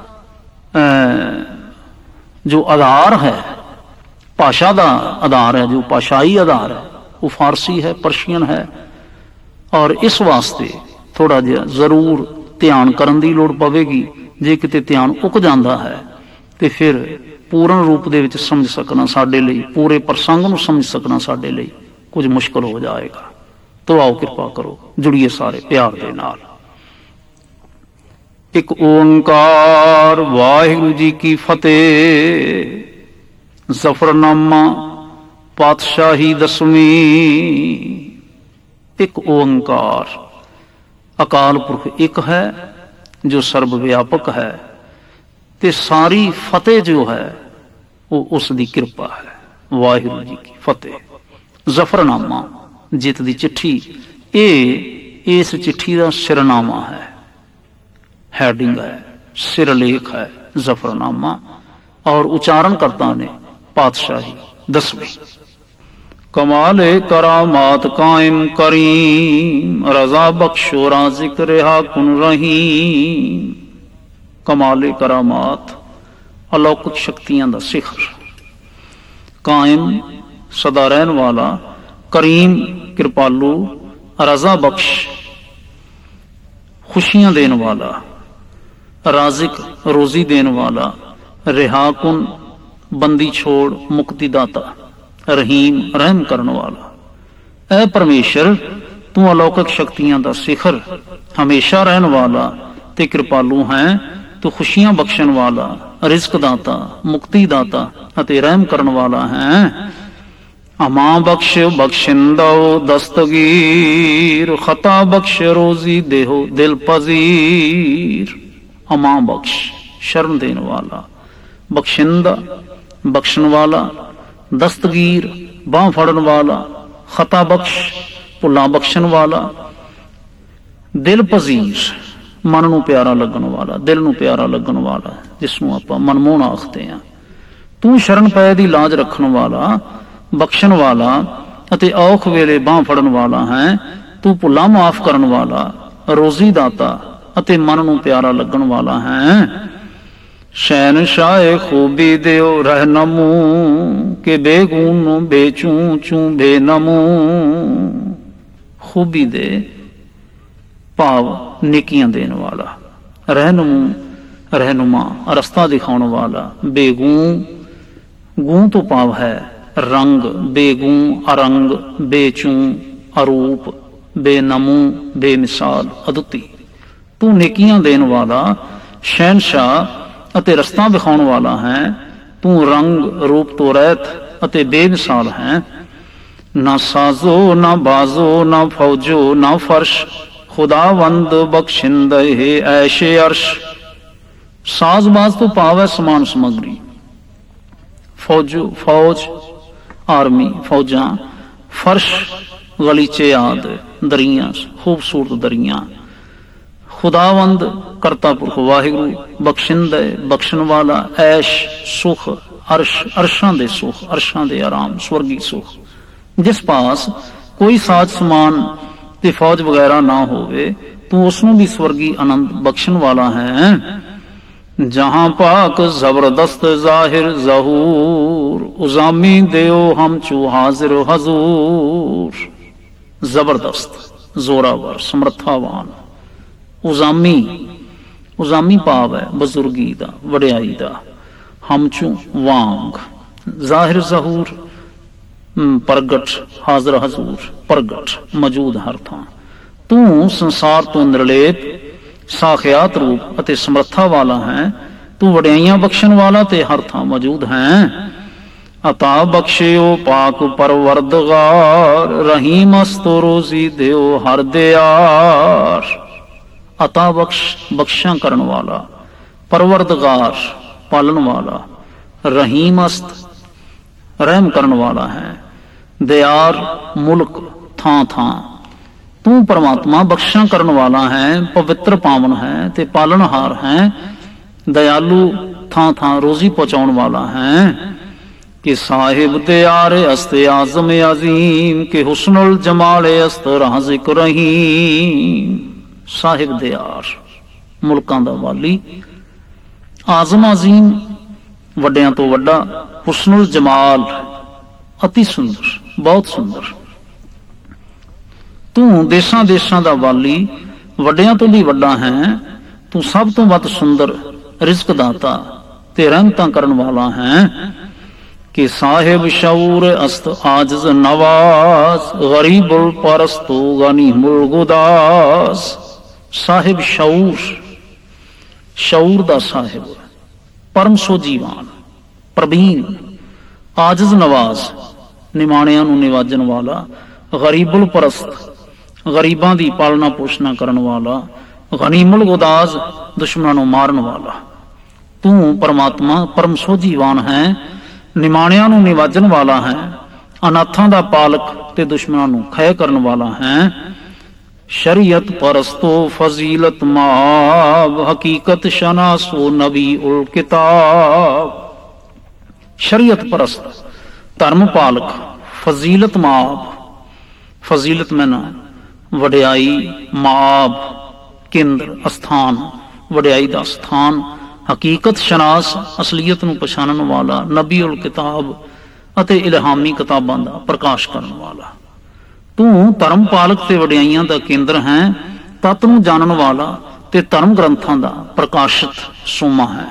ਜੋ ਆਧਾਰ ਹੈ, ਭਾਸ਼ਾ ਦਾ ਆਧਾਰ ਹੈ, ਜੋ ਭਾਸ਼ਾਈ ਆਧਾਰ ਹੈ ਉਹ ਫਾਰਸੀ ਹੈ, ਪਰਸ਼ੀਅਨ ਹੈ, ਔਰ ਇਸ ਵਾਸਤੇ ਥੋੜਾ ਜਿਹਾ ਜ਼ਰੂਰ ਧਿਆਨ ਕਰਨ ਦੀ ਲੋੜ ਪਵੇਗੀ। ਜੇ ਕਿਤੇ ਧਿਆਨ ਉਕ ਜਾਂਦਾ ਹੈ ਤੇ ਫਿਰ ਪੂਰਨ ਰੂਪ ਦੇ ਵਿੱਚ ਸਮਝ ਸਕਣਾ ਸਾਡੇ ਲਈ, ਪੂਰੇ ਪ੍ਰਸੰਗ ਨੂੰ ਸਮਝ ਸਕਣਾ ਸਾਡੇ ਲਈ ਕੁਝ ਮੁਸ਼ਕਲ ਹੋ ਜਾਏਗਾ। ਤੋ ਆਓ ਕਿਰਪਾ ਕਰੋ ਜੁੜੀਏ ਸਾਰੇ ਪਿਆਰ ਦੇ ਨਾਲ। ਇੱਕ ਓੰਕਾਰ ਵਾਹਿਗੁਰੂ ਜੀ ਕੀ ਫਤਿਹ। ਜ਼ਫਰਨਾਮਾ ਪਾਤਸ਼ਾਹੀ ਦਸਵੀਂ। ਇੱਕ ਓੰਕਾਰ, ਅਕਾਲ ਪੁਰਖ ਇੱਕ ਹੈ ਜੋ ਸਰਬ ਵਿਆਪਕ ਹੈ ਤੇ ਸਾਰੀ ਫਤਿਹ ਜੋ ਹੈ ਉਹ ਉਸ ਦੀ ਕਿਰਪਾ ਹੈ। ਵਾਹਿਗੁਰੂ ਜੀ ਕੀ ਫਤਿਹ। ਜ਼ਫਰਨਾਮਾ ਜਿੱਤ ਦੀ ਚਿੱਠੀ, ਇਹ ਇਸ ਚਿੱਠੀ ਦਾ ਸਿਰਨਾਮਾ ਹੈ, ਹੈਡਿੰਗ ਹੈ, ਸਿਰਲੇਖ ਹੈ ਜ਼ਫਰਨਾਮਾ, ਔਰ ਉਚਾਰਨ ਕਰਤਾ ਨੇ ਪਾਤਸ਼ਾਹੀ ਦਸਵੀਂ। कमाले करामात कायम करीम, रजा बख्शो राज़िक रिहा कुन रहीम। कमाले करामात अलौकिक शक्तियां दा सिखर, कायम सदा रहन वाला, करीम कृपालू, रजा बख्श खुशियां देन वाला, राज़िक रोजी देन वाला, रिहा कुन बंदी छोड़ मुक्ति दाता, रहीम रहम करने वाला। ऐ परमेश्वर तू अलौकिक शक्तियां दा सिखर, हमेशा रहन वाला ते कृपालू है। तू खुशियां बख्शण वाला, रिज़्क दाता, मुक्ति दाता अते रहम करने वाला है। अमा बख्श बख्शिंदो दस्तगीर, खता बख्श रोजी देहो दिल पजीर। अमा बख्श शरण देने वाला, बख्शिंदा बख्शण वाला, दस्तगीर बांह फड़न वाला, खता बख्श भुला बख्शण वाला, दिल पजीर ਮਨ ਨੂੰ ਪਿਆਰਾ ਲੱਗਣ ਵਾਲਾ, ਦਿਲ ਨੂੰ ਪਿਆਰਾ ਲੱਗਣ ਵਾਲਾ, ਜਿਸ ਨੂੰ ਆਪਾਂ ਮਨਮੋਹਣ ਆਖਦੇ ਹਾਂ। ਤੂੰ ਸ਼ਰਨ ਪਏ ਦੀ ਲਾਜ ਰੱਖਣ ਵਾਲਾ, ਬਖਸ਼ਣ ਵਾਲਾ ਅਤੇ ਔਖ ਵੇਲੇ ਬਾਂਹ ਫੜਨ ਵਾਲਾ ਹੈ। ਤੂੰ ਭੁੱਲਾਂ ਮਾਫ ਕਰਨ ਵਾਲਾ, ਰੋਜ਼ੀ ਦਾਤਾ ਅਤੇ ਮਨ ਨੂੰ ਪਿਆਰਾ ਲੱਗਣ ਵਾਲਾ ਹੈ। ਸ਼ਹਿਨਸ਼ਾਹ ਖੂਬੀ ਦਿਓ ਰਹਿਨਮੂ, ਕਿ ਬੇਗੂਨ ਨੂੰ ਬੇਚੂ ਚੂ ਬੇਨਮੂ। ਖੂਬੀ ਦੇ ਭਾਵ ਨੇਕੀਆਂ ਦੇਣ ਵਾਲਾ, ਰਹਿਨਮੂ ਰਹਿਨੁਮਾ ਰਸਤਾ ਦਿਖਾਉਣ ਵਾਲਾ, ਬੇਗੂੰ ਗੂੰ ਤੋਂ ਭਾਵ ਹੈ ਰੰਗ, ਬੇਗੂੰ ਅਰੰਗ, ਬੇਚੂ ਅਰੂਪ, ਬੇਨਮੂ ਬੇਮਿਸਾਲ ਅਦੁੱਤੀ। ਤੂੰ ਨੇਕੀਆਂ ਦੇਣ ਵਾਲਾ, ਸ਼ਹਿਨਸ਼ਾਹ ਅਤੇ ਰਸਤਾ ਦਿਖਾਉਣ ਵਾਲਾ ਹੈ। ਤੂੰ ਰੰਗ ਰੂਪ ਤੋਂ ਰਹਿਤ ਅਤੇ ਬੇਮਿਸਾਲ ਹੈ। ਨਾ ਸਾਜ਼ੋ ਨਾ ਬਾਜ਼ੋ ਨਾ ਫੌਜੋ ਨਾ ਫਰਸ਼, ਖੁਦਾਵੰਦ ਬਖਸ਼ਿੰਦੇ ਐਸ਼ੇ ਅਰਸ਼। ਸਾਜ਼ਬਾਜ਼ ਤੋਂ ਭਾਵ ਹੈ ਸਮਾਨ ਸਮੱਗਰੀ, ਫੌਜੋ ਫੌਜ ਆਰਮੀ ਫੌਜਾਂ, ਫਰਸ਼ ਗਲੀਚੇ ਆਦਿ ਦਰੀਆਂ, ਖੂਬਸੂਰਤ ਦਰੀਆਂ। ਖੁਦਾਵੰਦ ਕਰਤਾ ਪੁਰਖ ਵਾਹਿਗੁਰੂ, ਬਖਸ਼ਿੰਦੇ ਬਖਸ਼ਣ ਵਾਲਾ, ਐਸ਼ ਸੁਖ, ਅਰਸ਼ ਅਰਸ਼ਾਂ ਦੇ ਸੁਖ, ਅਰਸ਼ਾਂ ਦੇ ਆਰਾਮ, ਸਵਰਗੀ ਸੁਖ। ਜਿਸ ਪਾਸ ਕੋਈ ਸਾਜ ਸਮਾਨ ਤੇ ਫੌਜ ਵਗੈਰਾ ਨਾ ਹੋਵੇ, ਤੂੰ ਉਸ ਨੂੰ ਵੀ ਸਵਰਗੀ ਆਨੰਦ ਬਖਸ਼ਣ ਵਾਲਾ ਹੈ। ਜਹਾਂ ਪਾਕ ਜ਼ਬਰਦਸਤ ਜ਼ਾਹਿਰ ਜ਼ਹੂਰ, ਉਜ਼ਾਮੀ ਦਿਓ ਹਮ ਚੂ ਹਾਜ਼ਰ ਹਜ਼ੂਰ। ਜ਼ਬਰਦਸਤ ਜ਼ੋਰਾਵਰ ਸਮਰੱਥਾਵਾਨ, ਉਜ਼ਾਮੀ ਉਜ਼ਾਮੀ ਭਾਵ ਹੈ ਬਜ਼ੁਰਗੀ ਦਾ, ਵਡਿਆਈ ਦਾ। ਹਮ ਚੂ ਵਾਂਗ, ਜ਼ਾਹਿਰ ਜ਼ਹੂਰ ਪ੍ਰਗਟ, ਹਾਜ਼ਰ ਹਜ਼ੂਰ ਪ੍ਰਗਟ ਮੌਜੂਦ ਹਰ ਥਾਂ। ਤੂੰ ਸੰਸਾਰ ਤੋਂ ਨਿਰਲੇਪ, ਸਾਖਿਆਤ ਰੂਪ ਅਤੇ ਸਮਰੱਥਾ ਵਾਲਾ ਹੈ। ਤੂੰ ਵਡਿਆਈਆਂ ਬਖਸ਼ਣ ਵਾਲਾ ਤੇ ਹਰ ਥਾਂ ਮੌਜੂਦ ਹੈ। ਅਤਾ ਬਖਸ਼ਿਓ ਪਾਕ ਪਰਵਰਦਗਾਰ, ਰਹੀਮ ਅਸਤੋ ਰੋਜ਼ੀ ਦਿਓ ਹਰ ਦਿਆਰ। ਅਤਾ ਬਖਸ਼ ਬਖਸ਼ਾਂ ਕਰਨ ਵਾਲਾ, ਪਰਵਰਦਗਾਰ ਪਾਲਣ ਵਾਲਾ, ਰਹੀਮ ਅਸਤ ਰਹਿਮ ਕਰਨ ਵਾਲਾ ਹੈ, ਦਿਆਰ ਮੁਲਕ ਥਾਂ ਥਾਂ। ਤੂੰ ਪਰਮਾਤਮਾ ਬਖਸ਼ਾਂ ਕਰਨ ਵਾਲਾ ਹੈ, ਪਵਿੱਤਰ ਪਾਵਨ ਹੈ ਤੇ ਪਾਲਣਹਾਰ ਹੈ, ਦਇਆਲੂ ਥਾਂ ਥਾਂ ਰੋਜ਼ੀ ਪਹੁੰਚਾਉਣ ਵਾਲਾ ਹੈ। ਕਿ ਸਾਹਿਬ ਦਿਆਰ ਅਸਤ ਆਜ਼ਮ ਅਜ਼ੀਮ, ਕਿ ਹੁਸਨੁਲ ਜਮਾਲ ਅਸਤ ਰਾਜ਼ਿਕ ਰਹੀਮ। ਸਾਹਿਬ ਦਿਆਰ ਮੁਲਕਾਂ ਦਾ ਵਾਲੀ, ਆਜ਼ਮ ਅਜ਼ੀਮ ਵੱਡਿਆਂ ਤੋਂ ਵੱਡਾ, ਹੁਸਨੁਲ ਜਮਾਲ ਅਤੀ ਸੁੰਦਰ, ਬਹੁਤ ਸੁੰਦਰ। ਤੂੰ ਦੇਸਾਂ ਦੇਸਾਂ ਦਾ ਵਾਲੀ, ਵੱਡਿਆਂ ਤੋਂ ਵੀ ਵੱਡਾ ਹੈ। ਤੂੰ ਸਭ ਤੋਂ ਵੱਧ ਸੁੰਦਰ, ਰਿਜ਼ਕ ਦਾਤਾ ਤੇ ਰਹਿਮਤਾਂ ਕਰਨ ਵਾਲਾ ਹੈ। ਕਿ ਸਾਹਿਬ ਸ਼ਊਰ ਅਸਤ ਆਜਜ਼ ਨਵਾਜ਼, ਗਰੀਬੁਲ ਪਰਸਤੋ ਗਨੀਮੁਲ ਗੁਦਾਸ। ਸਾਹਿਬ ਸ਼ਊਰ, ਸ਼ਊਰ ਦਾ ਸਾਹਿਬ, ਪਰਮ ਸੋਝੀਵਾਨ, ਪ੍ਰਬੀਨ, ਆਜਜ਼ ਨਵਾਜ਼ ਨਿਮਾਣਿਆਂ ਨੂੰ ਨਿਵਾਜਣ ਵਾਲਾ, ਗਰੀਬੁਲ ਪਰਸਤ ਗਰੀਬਾਂ ਦੀ ਪਾਲਣਾ ਪੋਸ਼ਣਾ ਕਰਨ ਵਾਲਾ, ਗਨੀਮੁਲ ਗੁਦਾਜ਼ ਦੁਸ਼ਮਣਾਂ ਨੂੰ ਮਾਰਨ ਵਾਲਾ। ਤੂੰ ਪਰਮਾਤਮਾ ਪਰਮ ਸੋਝੀਵਾਨ ਹੈ, ਨਿਮਾਣਿਆਂ ਨੂੰ ਨਿਵਾਜਣ ਵਾਲਾ ਹੈ, ਅਨਾਥਾਂ ਦਾ ਪਾਲਕ ਤੇ ਦੁਸ਼ਮਣਾਂ ਨੂੰ ਖਹਿ ਕਰਨ ਵਾਲਾ ਹੈ। ਸ਼ਰੀਅਤ ਪਰਸਤੋ ਫਜ਼ੀਲਤ ਮਾਬ, ਹਕੀਕਤ ਸ਼ਨਾਸੋ ਨਬੀ ਉਲ ਕਿਤਾਬ। ਸ਼ਰੀਅਤ ਪਰਸਤ ਧਰਮ ਪਾਲਕ, ਫਜ਼ੀਲਤ ਮਾਬ ਫਜ਼ੀਲਤ ਮੈਨਾ ਵਡਿਆਈ, ਮਾਬ ਕੇਂਦਰ ਅਸਥਾਨ, ਵਡਿਆਈ ਦਾ ਸਥਾਨ। ਹਕੀਕਤ ਸ਼ਨਾਸ ਅਸਲੀਅਤ ਨੂੰ ਪਛਾਣਨ ਵਾਲਾ, ਨਬੀ ਉਲ ਕਿਤਾਬ ਅਤੇ ਇਲਹਾਮੀ ਕਿਤਾਬਾਂ ਦਾ ਪ੍ਰਕਾਸ਼ ਕਰਨ ਵਾਲਾ। ਤੂੰ ਧਰਮ ਪਾਲਕ ਤੇ ਵਡਿਆਈਆਂ ਦਾ ਕੇਂਦਰ ਹੈ, ਤੱਤ ਨੂੰ ਜਾਣਨ ਵਾਲਾ ਤੇ ਧਰਮ ਗ੍ਰੰਥਾਂ ਦਾ ਪ੍ਰਕਾਸ਼ਿਤ ਸੋਮਾ ਹੈ।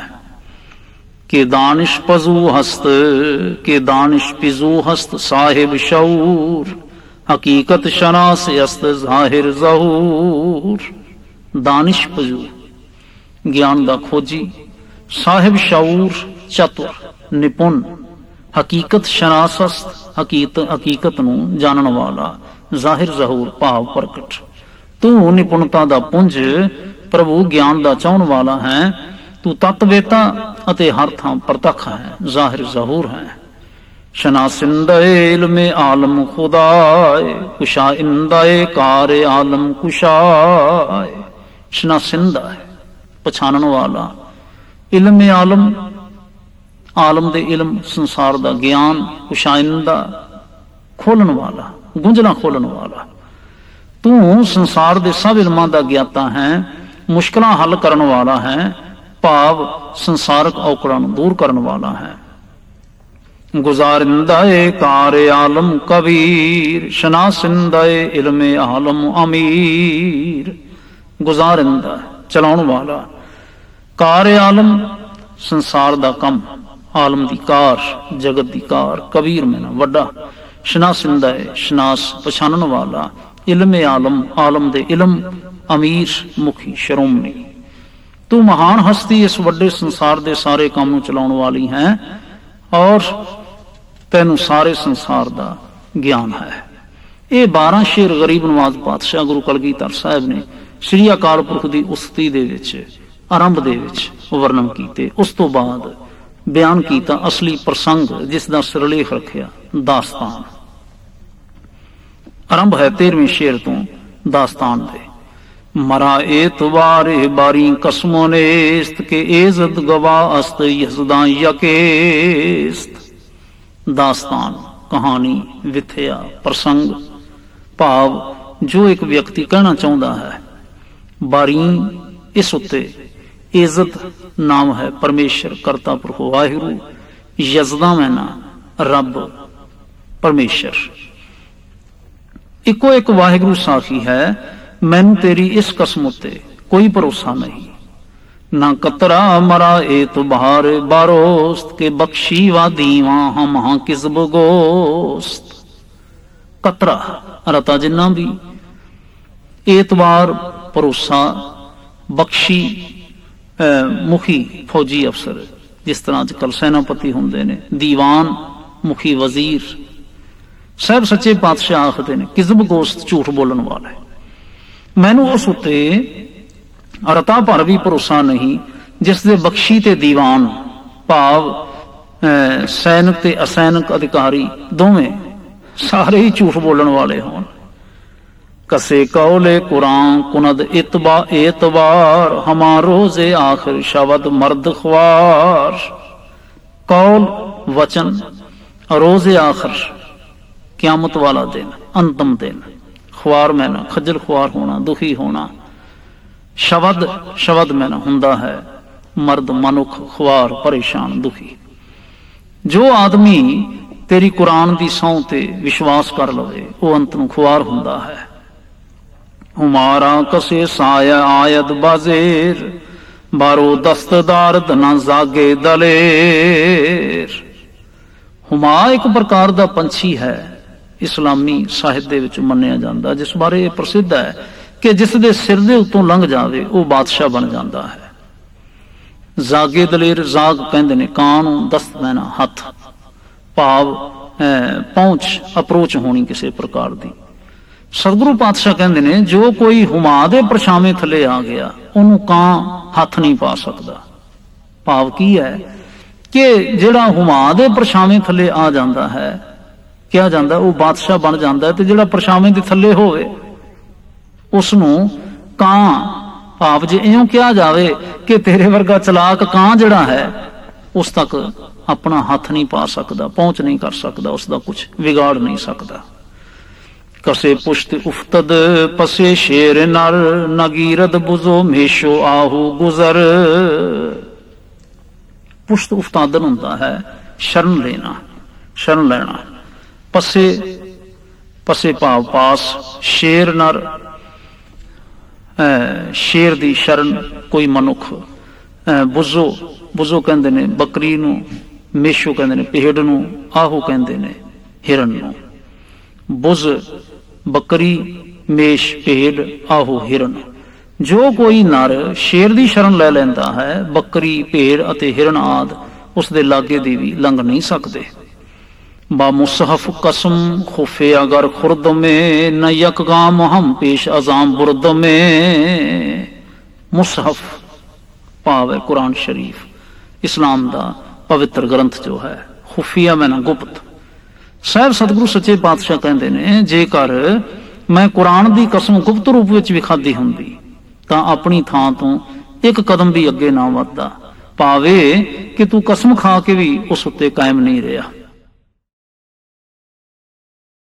ਕਿ ਦਾਨਿਸ਼ ਪਜ਼ੂ ਹਸਤ, ਕਿ ਦਾਨਿਸ਼ ਪਿਜ਼ੂ ਹਸਤ ਸਾਹਿਬ ਸ਼ਊਰ, ਹਕੀਕਤ ਸ਼ਨਾਸ ਅਸਤ ਜ਼ਾਹਿਰ ਜ਼ਹੂਰ। ਦਾਨਿਸ਼ ਪਜ਼ੂ ਗਿਆਨ ਦਾ ਖੋਜੀ, ਸਾਹਿਬ ਸ਼ਊਰ ਚਤੁਰ ਨਿਪੁੰਨ, ਹਕੀਕਤ ਸ਼ਨਾਸ ਅਸਤ ਹਕੀਕਤ ਹਕੀਕਤ ਨੂੰ ਜਾਣਨ ਵਾਲਾ, ਜ਼ਾਹਿਰ ਜ਼ਹੂਰ ਭਾਵ ਪ੍ਰਗਟ। ਤੂੰ ਨਿਪੁੰਨਤਾ ਦਾ ਪੁੰਜ, ਪ੍ਰਭੂ ਗਿਆਨ ਦਾ ਚਾਹਣ ਵਾਲਾ ਹੈ। ਤੂੰ ਤਤਵੇਤਾ ਅਤੇ ਹਰ ਥਾਂ ਪ੍ਰਤੱਖ ਹੈ, ਜ਼ਾਹਿਰ ਜ਼ਹੂਰ ਹੈ। ਸ਼ਨਾਸਿੰਦੇ ਇਲਮੇ ਆਲਮ ਖੁਦਾਏ, ਕੁਸ਼ਾਇੰਦੇ ਕਾਰ ਆਲਮ ਕੁਸ਼ਾਏ। ਸ਼ਨਾਸਿੰਦਾ ਹੈ, ਪਛਾਣਨ ਵਾਲਾ। ਇਲਮ ਆਲਮ, ਆਲਮ ਦੇ ਇਲਮ, ਸੰਸਾਰ ਦਾ ਗਿਆਨ, ਉਸ਼ਾਇੰਦਾ, ਖੋਲਣ ਵਾਲਾ, ਗੁੰਝਲਾਂ ਖੋਲਣ ਵਾਲਾ। ਤੂੰ ਸੰਸਾਰ ਦੇ ਸਭ ਇਲਮਾਂ ਦਾ ਗਿਆਤਾ ਹੈ, ਮੁਸ਼ਕਲਾਂ ਹੱਲ ਕਰਨ ਵਾਲਾ ਹੈ, ਭਾਵ ਸੰਸਾਰਕ ਔਕੜਾਂ ਨੂੰ ਦੂਰ ਕਰਨ ਵਾਲਾ ਹੈ। ਗੁਜ਼ਾਰਿੰਦਾ ਏ ਕਾਰ ਆਲਮ ਕਬੀਰ, ਸ਼ਨਾਸਿੰਦਾ ਏ ਇਲਮ ਆਲਮ ਅਮੀਰ। ਗੁਜ਼ਾਰਿੰਦਾ, ਚਲਾਉਣ ਵਾਲਾ। ਕਾਰ ਆਲਮ, ਸੰਸਾਰ ਦਾ ਕੰਮ, ਆਲਮ ਦੀ ਕਾਰ, ਜਗਤ ਦੀ ਕਾਰ। ਕਬੀਰ ਮੈਨਾ ਵੱਡਾ। ਸ਼ਨਾਸਿੰਦਾ ਏ, ਸ਼ਨਾਸ ਪਛਾਣਨ ਵਾਲਾ। ਇਲਮ ਆਲਮ, ਆਲਮ ਦੇ ਇਲਮ। ਅਮੀਰ ਮੁਖੀ, ਸ਼ਰੋਮਣੀ। ਤੂੰ ਮਹਾਨ ਹਸਤੀ ਇਸ ਵੱਡੇ ਸੰਸਾਰ ਦੇ ਸਾਰੇ ਕੰਮ ਨੂੰ ਚਲਾਉਣ ਵਾਲੀ ਹੈ ਔਰ ਤੈਨੂੰ ਸਾਰੇ ਸੰਸਾਰ ਦਾ ਗਿਆਨ ਹੈ। ਇਹ ਬਾਰਾਂ ਸ਼ੇਰ ਗਰੀਬ ਨਵਾਜ਼ ਪਾਤਸ਼ਾਹ ਗੁਰੂ ਕਲਗੀਧਰ ਸਾਹਿਬ ਨੇ ਸ੍ਰੀ ਅਕਾਲ ਪੁਰਖ ਦੀ ਉਸਤੀ ਦੇ ਵਿੱਚ ਆਰੰਭ ਦੇ ਵਿੱਚ ਵਰਣਨ ਕੀਤੇ। ਉਸ ਤੋਂ ਬਾਅਦ ਬਿਆਨ ਕੀਤਾ ਅਸਲੀ ਪ੍ਰਸੰਗ, ਜਿਸ ਦਾ ਸਿਰਲੇਖ ਰੱਖਿਆ ਦਾਸਤਾਨ। ਆਰੰਭ ਹੈ ਤੇਰਵੇਂ ਸ਼ੇਰ ਤੋਂ ਦਾਸਤਾਨ ਦੇ। ਮਰਾ ਏਤਵਾਰੇ ਬਾਰੀ ਕਸਮੋਂ ਨੇਸਤ ਕੇ ਏਜ਼ਤ ਗਵਾ ਅਸਤ ਯਸਦਾਂ ਯਕੇਸਤ। ਦਾਸਤਾਨ, ਕਹਾਣੀ, ਵਿਥਿਆ, ਪ੍ਰਸੰਗ, ਭਾਵ ਜੋ ਇੱਕ ਵਿਅਕਤੀ ਕਹਿਣਾ ਚਾਹੁੰਦਾ ਹੈ। ਬਾਰੀ, ਇਸ ਉੱਤੇ ਇੱਜ਼ਤ ਨਾਮ ਹੈ ਪਰਮੇਸ਼ਰ, ਕਰਤਾ ਪੁਰਖ ਵਾਹਿਗੁਰੂ। ਯਜ਼ਦਾ ਮੈਨਾ ਰੱਬ, ਪਰਮੇਸ਼ਰ। ਇੱਕੋ ਇੱਕ ਵਾਹਿਗੁਰੂ ਸਾਖੀ ਹੈ। ਮੈਨੂੰ ਤੇਰੀ ਇਸ ਕਸਮ ਉੱਤੇ ਕੋਈ ਭਰੋਸਾ ਨਹੀਂ। ਨਾ ਕਤਰਾ ਮਰਾ ਏਤਬਾਰ ਬਾਰੋਸਤ ਕੇ ਬਖਸ਼ੀ ਵਾ ਦੀਵਾ ਹਮ ਹਾਂ ਕਿਸਬ ਗੋਸਤ। ਕਤਰਾ ਰਤਾ ਜਿੰਨਾ ਵੀ, ਏਤਬਾਰ ਭਰੋਸਾ, ਬਖਸ਼ੀ ਮੁਖੀ ਫੌਜੀ ਅਫਸਰ, ਜਿਸ ਤਰ੍ਹਾਂ ਅੱਜ ਕੱਲ੍ਹ ਸੈਨਾਪਤੀ ਹੁੰਦੇ ਨੇ, ਦੀਵਾਨ ਮੁਖੀ ਵਜ਼ੀਰ। ਸਾਹਿਬ ਸੱਚੇ ਪਾਤਸ਼ਾਹ ਆਖਦੇ ਨੇ ਕਿਸਬ ਗੋਸਤ, ਝੂਠ ਬੋਲਣ ਵਾਲਾ। ਮੈਨੂੰ ਉਸ ਉੱਤੇ ਰਤਾ ਭਰ ਵੀ ਭਰੋਸਾ ਨਹੀਂ ਜਿਸ ਦੇ ਬਖਸ਼ੀ ਤੇ ਦੀਵਾਨ, ਭਾਵ ਸੈਨਿਕ ਤੇ ਅਸੈਨਿਕ ਅਧਿਕਾਰੀ ਦੋਵੇਂ ਸਾਰੇ ਹੀ ਝੂਠ ਬੋਲਣ ਵਾਲੇ ਹੋਣ। ਕਸੇ ਕੌਲੇ ਕੁਰਾਨ ਕੁਨਦ ਇਤਬਾ ਏਤਵਾਰ ਹਮਾ ਰੋਜ਼ੇ ਆਖਿਰ ਸ਼ਬਦ ਮਰਦ ਖਵਾਰ। ਕੌਲ ਵਚਨ, ਰੋਜ਼ੇ ਆਖਿਰ ਕਿਆਮਤ ਵਾਲਾ ਦਿਨ, ਅੰਤਮ ਦਿਨ। ਖੁਆਰ ਮੈਨਾ ਖੱਜਲ ਖੁਆਰ ਹੋਣਾ, ਦੁਖੀ ਹੋਣਾ। ਸ਼ਬਦ, ਸ਼ਬਦ ਮੈਨਾ ਹੁੰਦਾ ਹੈ ਮਰਦ, ਮਨੁੱਖ। ਖੁਆਰ ਪਰੇਸ਼ਾਨ, ਦੁਖੀ। ਜੋ ਆਦਮੀ ਤੇਰੀ ਕੁਰਾਨ ਦੀ ਸਹੁੰ ਤੇ ਵਿਸ਼ਵਾਸ ਕਰ ਲਵੇ ਉਹ ਅੰਤ ਨੂੰ ਖੁਆਰ ਹੁੰਦਾ ਹੈ। ਹੁਮਾਰਾ ਕਸੇ ਸਾਇਆ ਆਇਦ ਬਾਜ਼ੇਰ ਬਾਰੋ ਦਸਤਦਾਰ ਧਨਾ ਜਾਗੇ ਦਲੇਰ। ਹੁਮਾ ਇੱਕ ਪ੍ਰਕਾਰ ਦਾ ਪੰਛੀ ਹੈ, ਇਸਲਾਮੀ ਸਾਹਿਤ ਦੇ ਵਿੱਚ ਮੰਨਿਆ ਜਾਂਦਾ, ਜਿਸ ਬਾਰੇ ਇਹ ਪ੍ਰਸਿੱਧ ਹੈ ਕਿ ਜਿਸ ਦੇ ਸਿਰ ਦੇ ਉੱਤੋਂ ਲੰਘ ਜਾਵੇ ਉਹ ਬਾਦਸ਼ਾਹ ਬਣ ਜਾਂਦਾ ਹੈ। ਜਾਗੇ ਦਲੇਰ, ਜਾਗ ਕਹਿੰਦੇ ਨੇ ਕਾਂ ਨੂੰ, ਦਸਤ ਮੈਨਾ ਹੱਥ, ਭਾਵ ਪਹੁੰਚ, ਅਪਰੋਚ ਹੋਣੀ ਕਿਸੇ ਪ੍ਰਕਾਰ ਦੀ। ਸਤਿਗੁਰੂ ਪਾਤਸ਼ਾਹ ਕਹਿੰਦੇ ਨੇ ਜੋ ਕੋਈ ਹੁਮਾ ਦੇ ਪਰਛਾਵੇਂ ਥੱਲੇ ਆ ਗਿਆ ਉਹਨੂੰ ਕਾਂ ਹੱਥ ਨਹੀਂ ਪਾ ਸਕਦਾ। ਭਾਵ ਕੀ ਹੈ ਕਿ ਜਿਹੜਾ ਹੁਮਾ ਦੇ ਪਰਛਾਵੇਂ ਥੱਲੇ ਆ ਜਾਂਦਾ ਹੈ, ਕਿਹਾ ਜਾਂਦਾ ਉਹ ਬਾਦਸ਼ਾਹ ਬਣ ਜਾਂਦਾ ਹੈ, ਤੇ ਜਿਹੜਾ ਪਰਛਾਵੇਂ ਦੇ ਥੱਲੇ ਹੋਵੇ ਉਸ ਨੂੰ ਕਾਂ, ਭਾਵ ਜੇ ਇਉਂ ਕਿਹਾ ਜਾਵੇ ਕਿ ਤੇਰੇ ਵਰਗਾ ਚਲਾਕ ਕਾਂ ਜਿਹੜਾ ਹੈ ਉਸ ਤੱਕ ਆਪਣਾ ਹੱਥ ਨਹੀਂ ਪਾ ਸਕਦਾ, ਪਹੁੰਚ ਨਹੀਂ ਕਰ ਸਕਦਾ, ਉਸ ਦਾ ਕੁਝ ਵਿਗਾੜ ਨਹੀਂ ਸਕਦਾ। ਕਸੇ ਪੁਸ਼ਤ ਉਫਤਦ ਪਸੇ ਸ਼ੇਰ ਨਰ ਨਗੀਰਦ ਬੁਜ਼ੋ ਮੇਸ਼ੋ ਆਹੂ ਗੁਜ਼ਰ। ਪੁਸ਼ਤ ਉਫਤਾਦਨ ਹੁੰਦਾ ਹੈ ਸ਼ਰਨ ਲੈਣਾ, ਸ਼ਰਨ ਲੈਣਾ। ਪਸੇ, ਪਸੇ ਭਾਵ ਪਾਸ, ਸ਼ੇਰ ਨਰ ਸ਼ੇਰ ਦੀ ਸ਼ਰਨ ਕੋਈ ਮਨੁੱਖ। ਬੁਜ਼ੋ, ਬੁਜ਼ੋ ਕਹਿੰਦੇ ਨੇ ਬੱਕਰੀ ਨੂੰ, ਮੇਸ਼ੋ ਕਹਿੰਦੇ ਨੇ ਭੇਡ ਨੂੰ, ਆਹੂ ਕਹਿੰਦੇ ਨੇ ਹਿਰਨ ਨੂੰ। ਬੁਜ਼ ਬੱਕਰੀ, ਮੇਸ਼ ਭੇਡ, ਆਹੂ ਹਿਰਨ। ਜੋ ਕੋਈ ਨਰ ਸ਼ੇਰ ਦੀ ਸ਼ਰਨ ਲੈ ਲੈਂਦਾ ਹੈ, ਬੱਕਰੀ, ਭੇਡ ਅਤੇ ਹਿਰਨ ਆਦਿ ਉਸ ਦੇ ਲਾਗੇ ਦੀ ਵੀ ਲੰਘ ਨਹੀਂ ਸਕਦੇ। ਬਾ ਮੁਸਹਫ ਕਸਮ ਖੁਫੇ ਅਗਰ ਖੁਰਦ ਮੇ ਨ ਯਕਗਾਮ ਹਮ ਪੇਸ਼ ਅਜ਼ਾਮ ਬੁਰਦ ਮੇ। ਮੁਸਹਫ ਭਾਵ ਹੈ ਕੁਰਾਨ ਸ਼ਰੀਫ, ਇਸਲਾਮ ਦਾ ਪਵਿੱਤਰ ਗ੍ਰੰਥ ਜੋ ਹੈ। ਖੁਫੀਆ ਮੈਨਾ ਗੁਪਤ। ਸਾਹਿਬ ਸਤਿਗੁਰੂ ਸੱਚੇ ਪਾਤਸ਼ਾਹ ਕਹਿੰਦੇ ਨੇ ਜੇਕਰ ਮੈਂ ਕੁਰਾਨ ਦੀ ਕਸਮ ਗੁਪਤ ਰੂਪ ਵਿੱਚ ਵੀ ਖਾਧੀ ਹੁੰਦੀ ਤਾਂ ਆਪਣੀ ਥਾਂ ਤੋਂ ਇੱਕ ਕਦਮ ਵੀ ਅੱਗੇ ਨਾ ਵੱਧਦਾ, ਭਾਵੇਂ ਕਿ ਤੂੰ ਕਸਮ ਖਾ ਕੇ ਵੀ ਉਸ ਉੱਤੇ ਕਾਇਮ ਨਹੀਂ ਰਿਹਾ।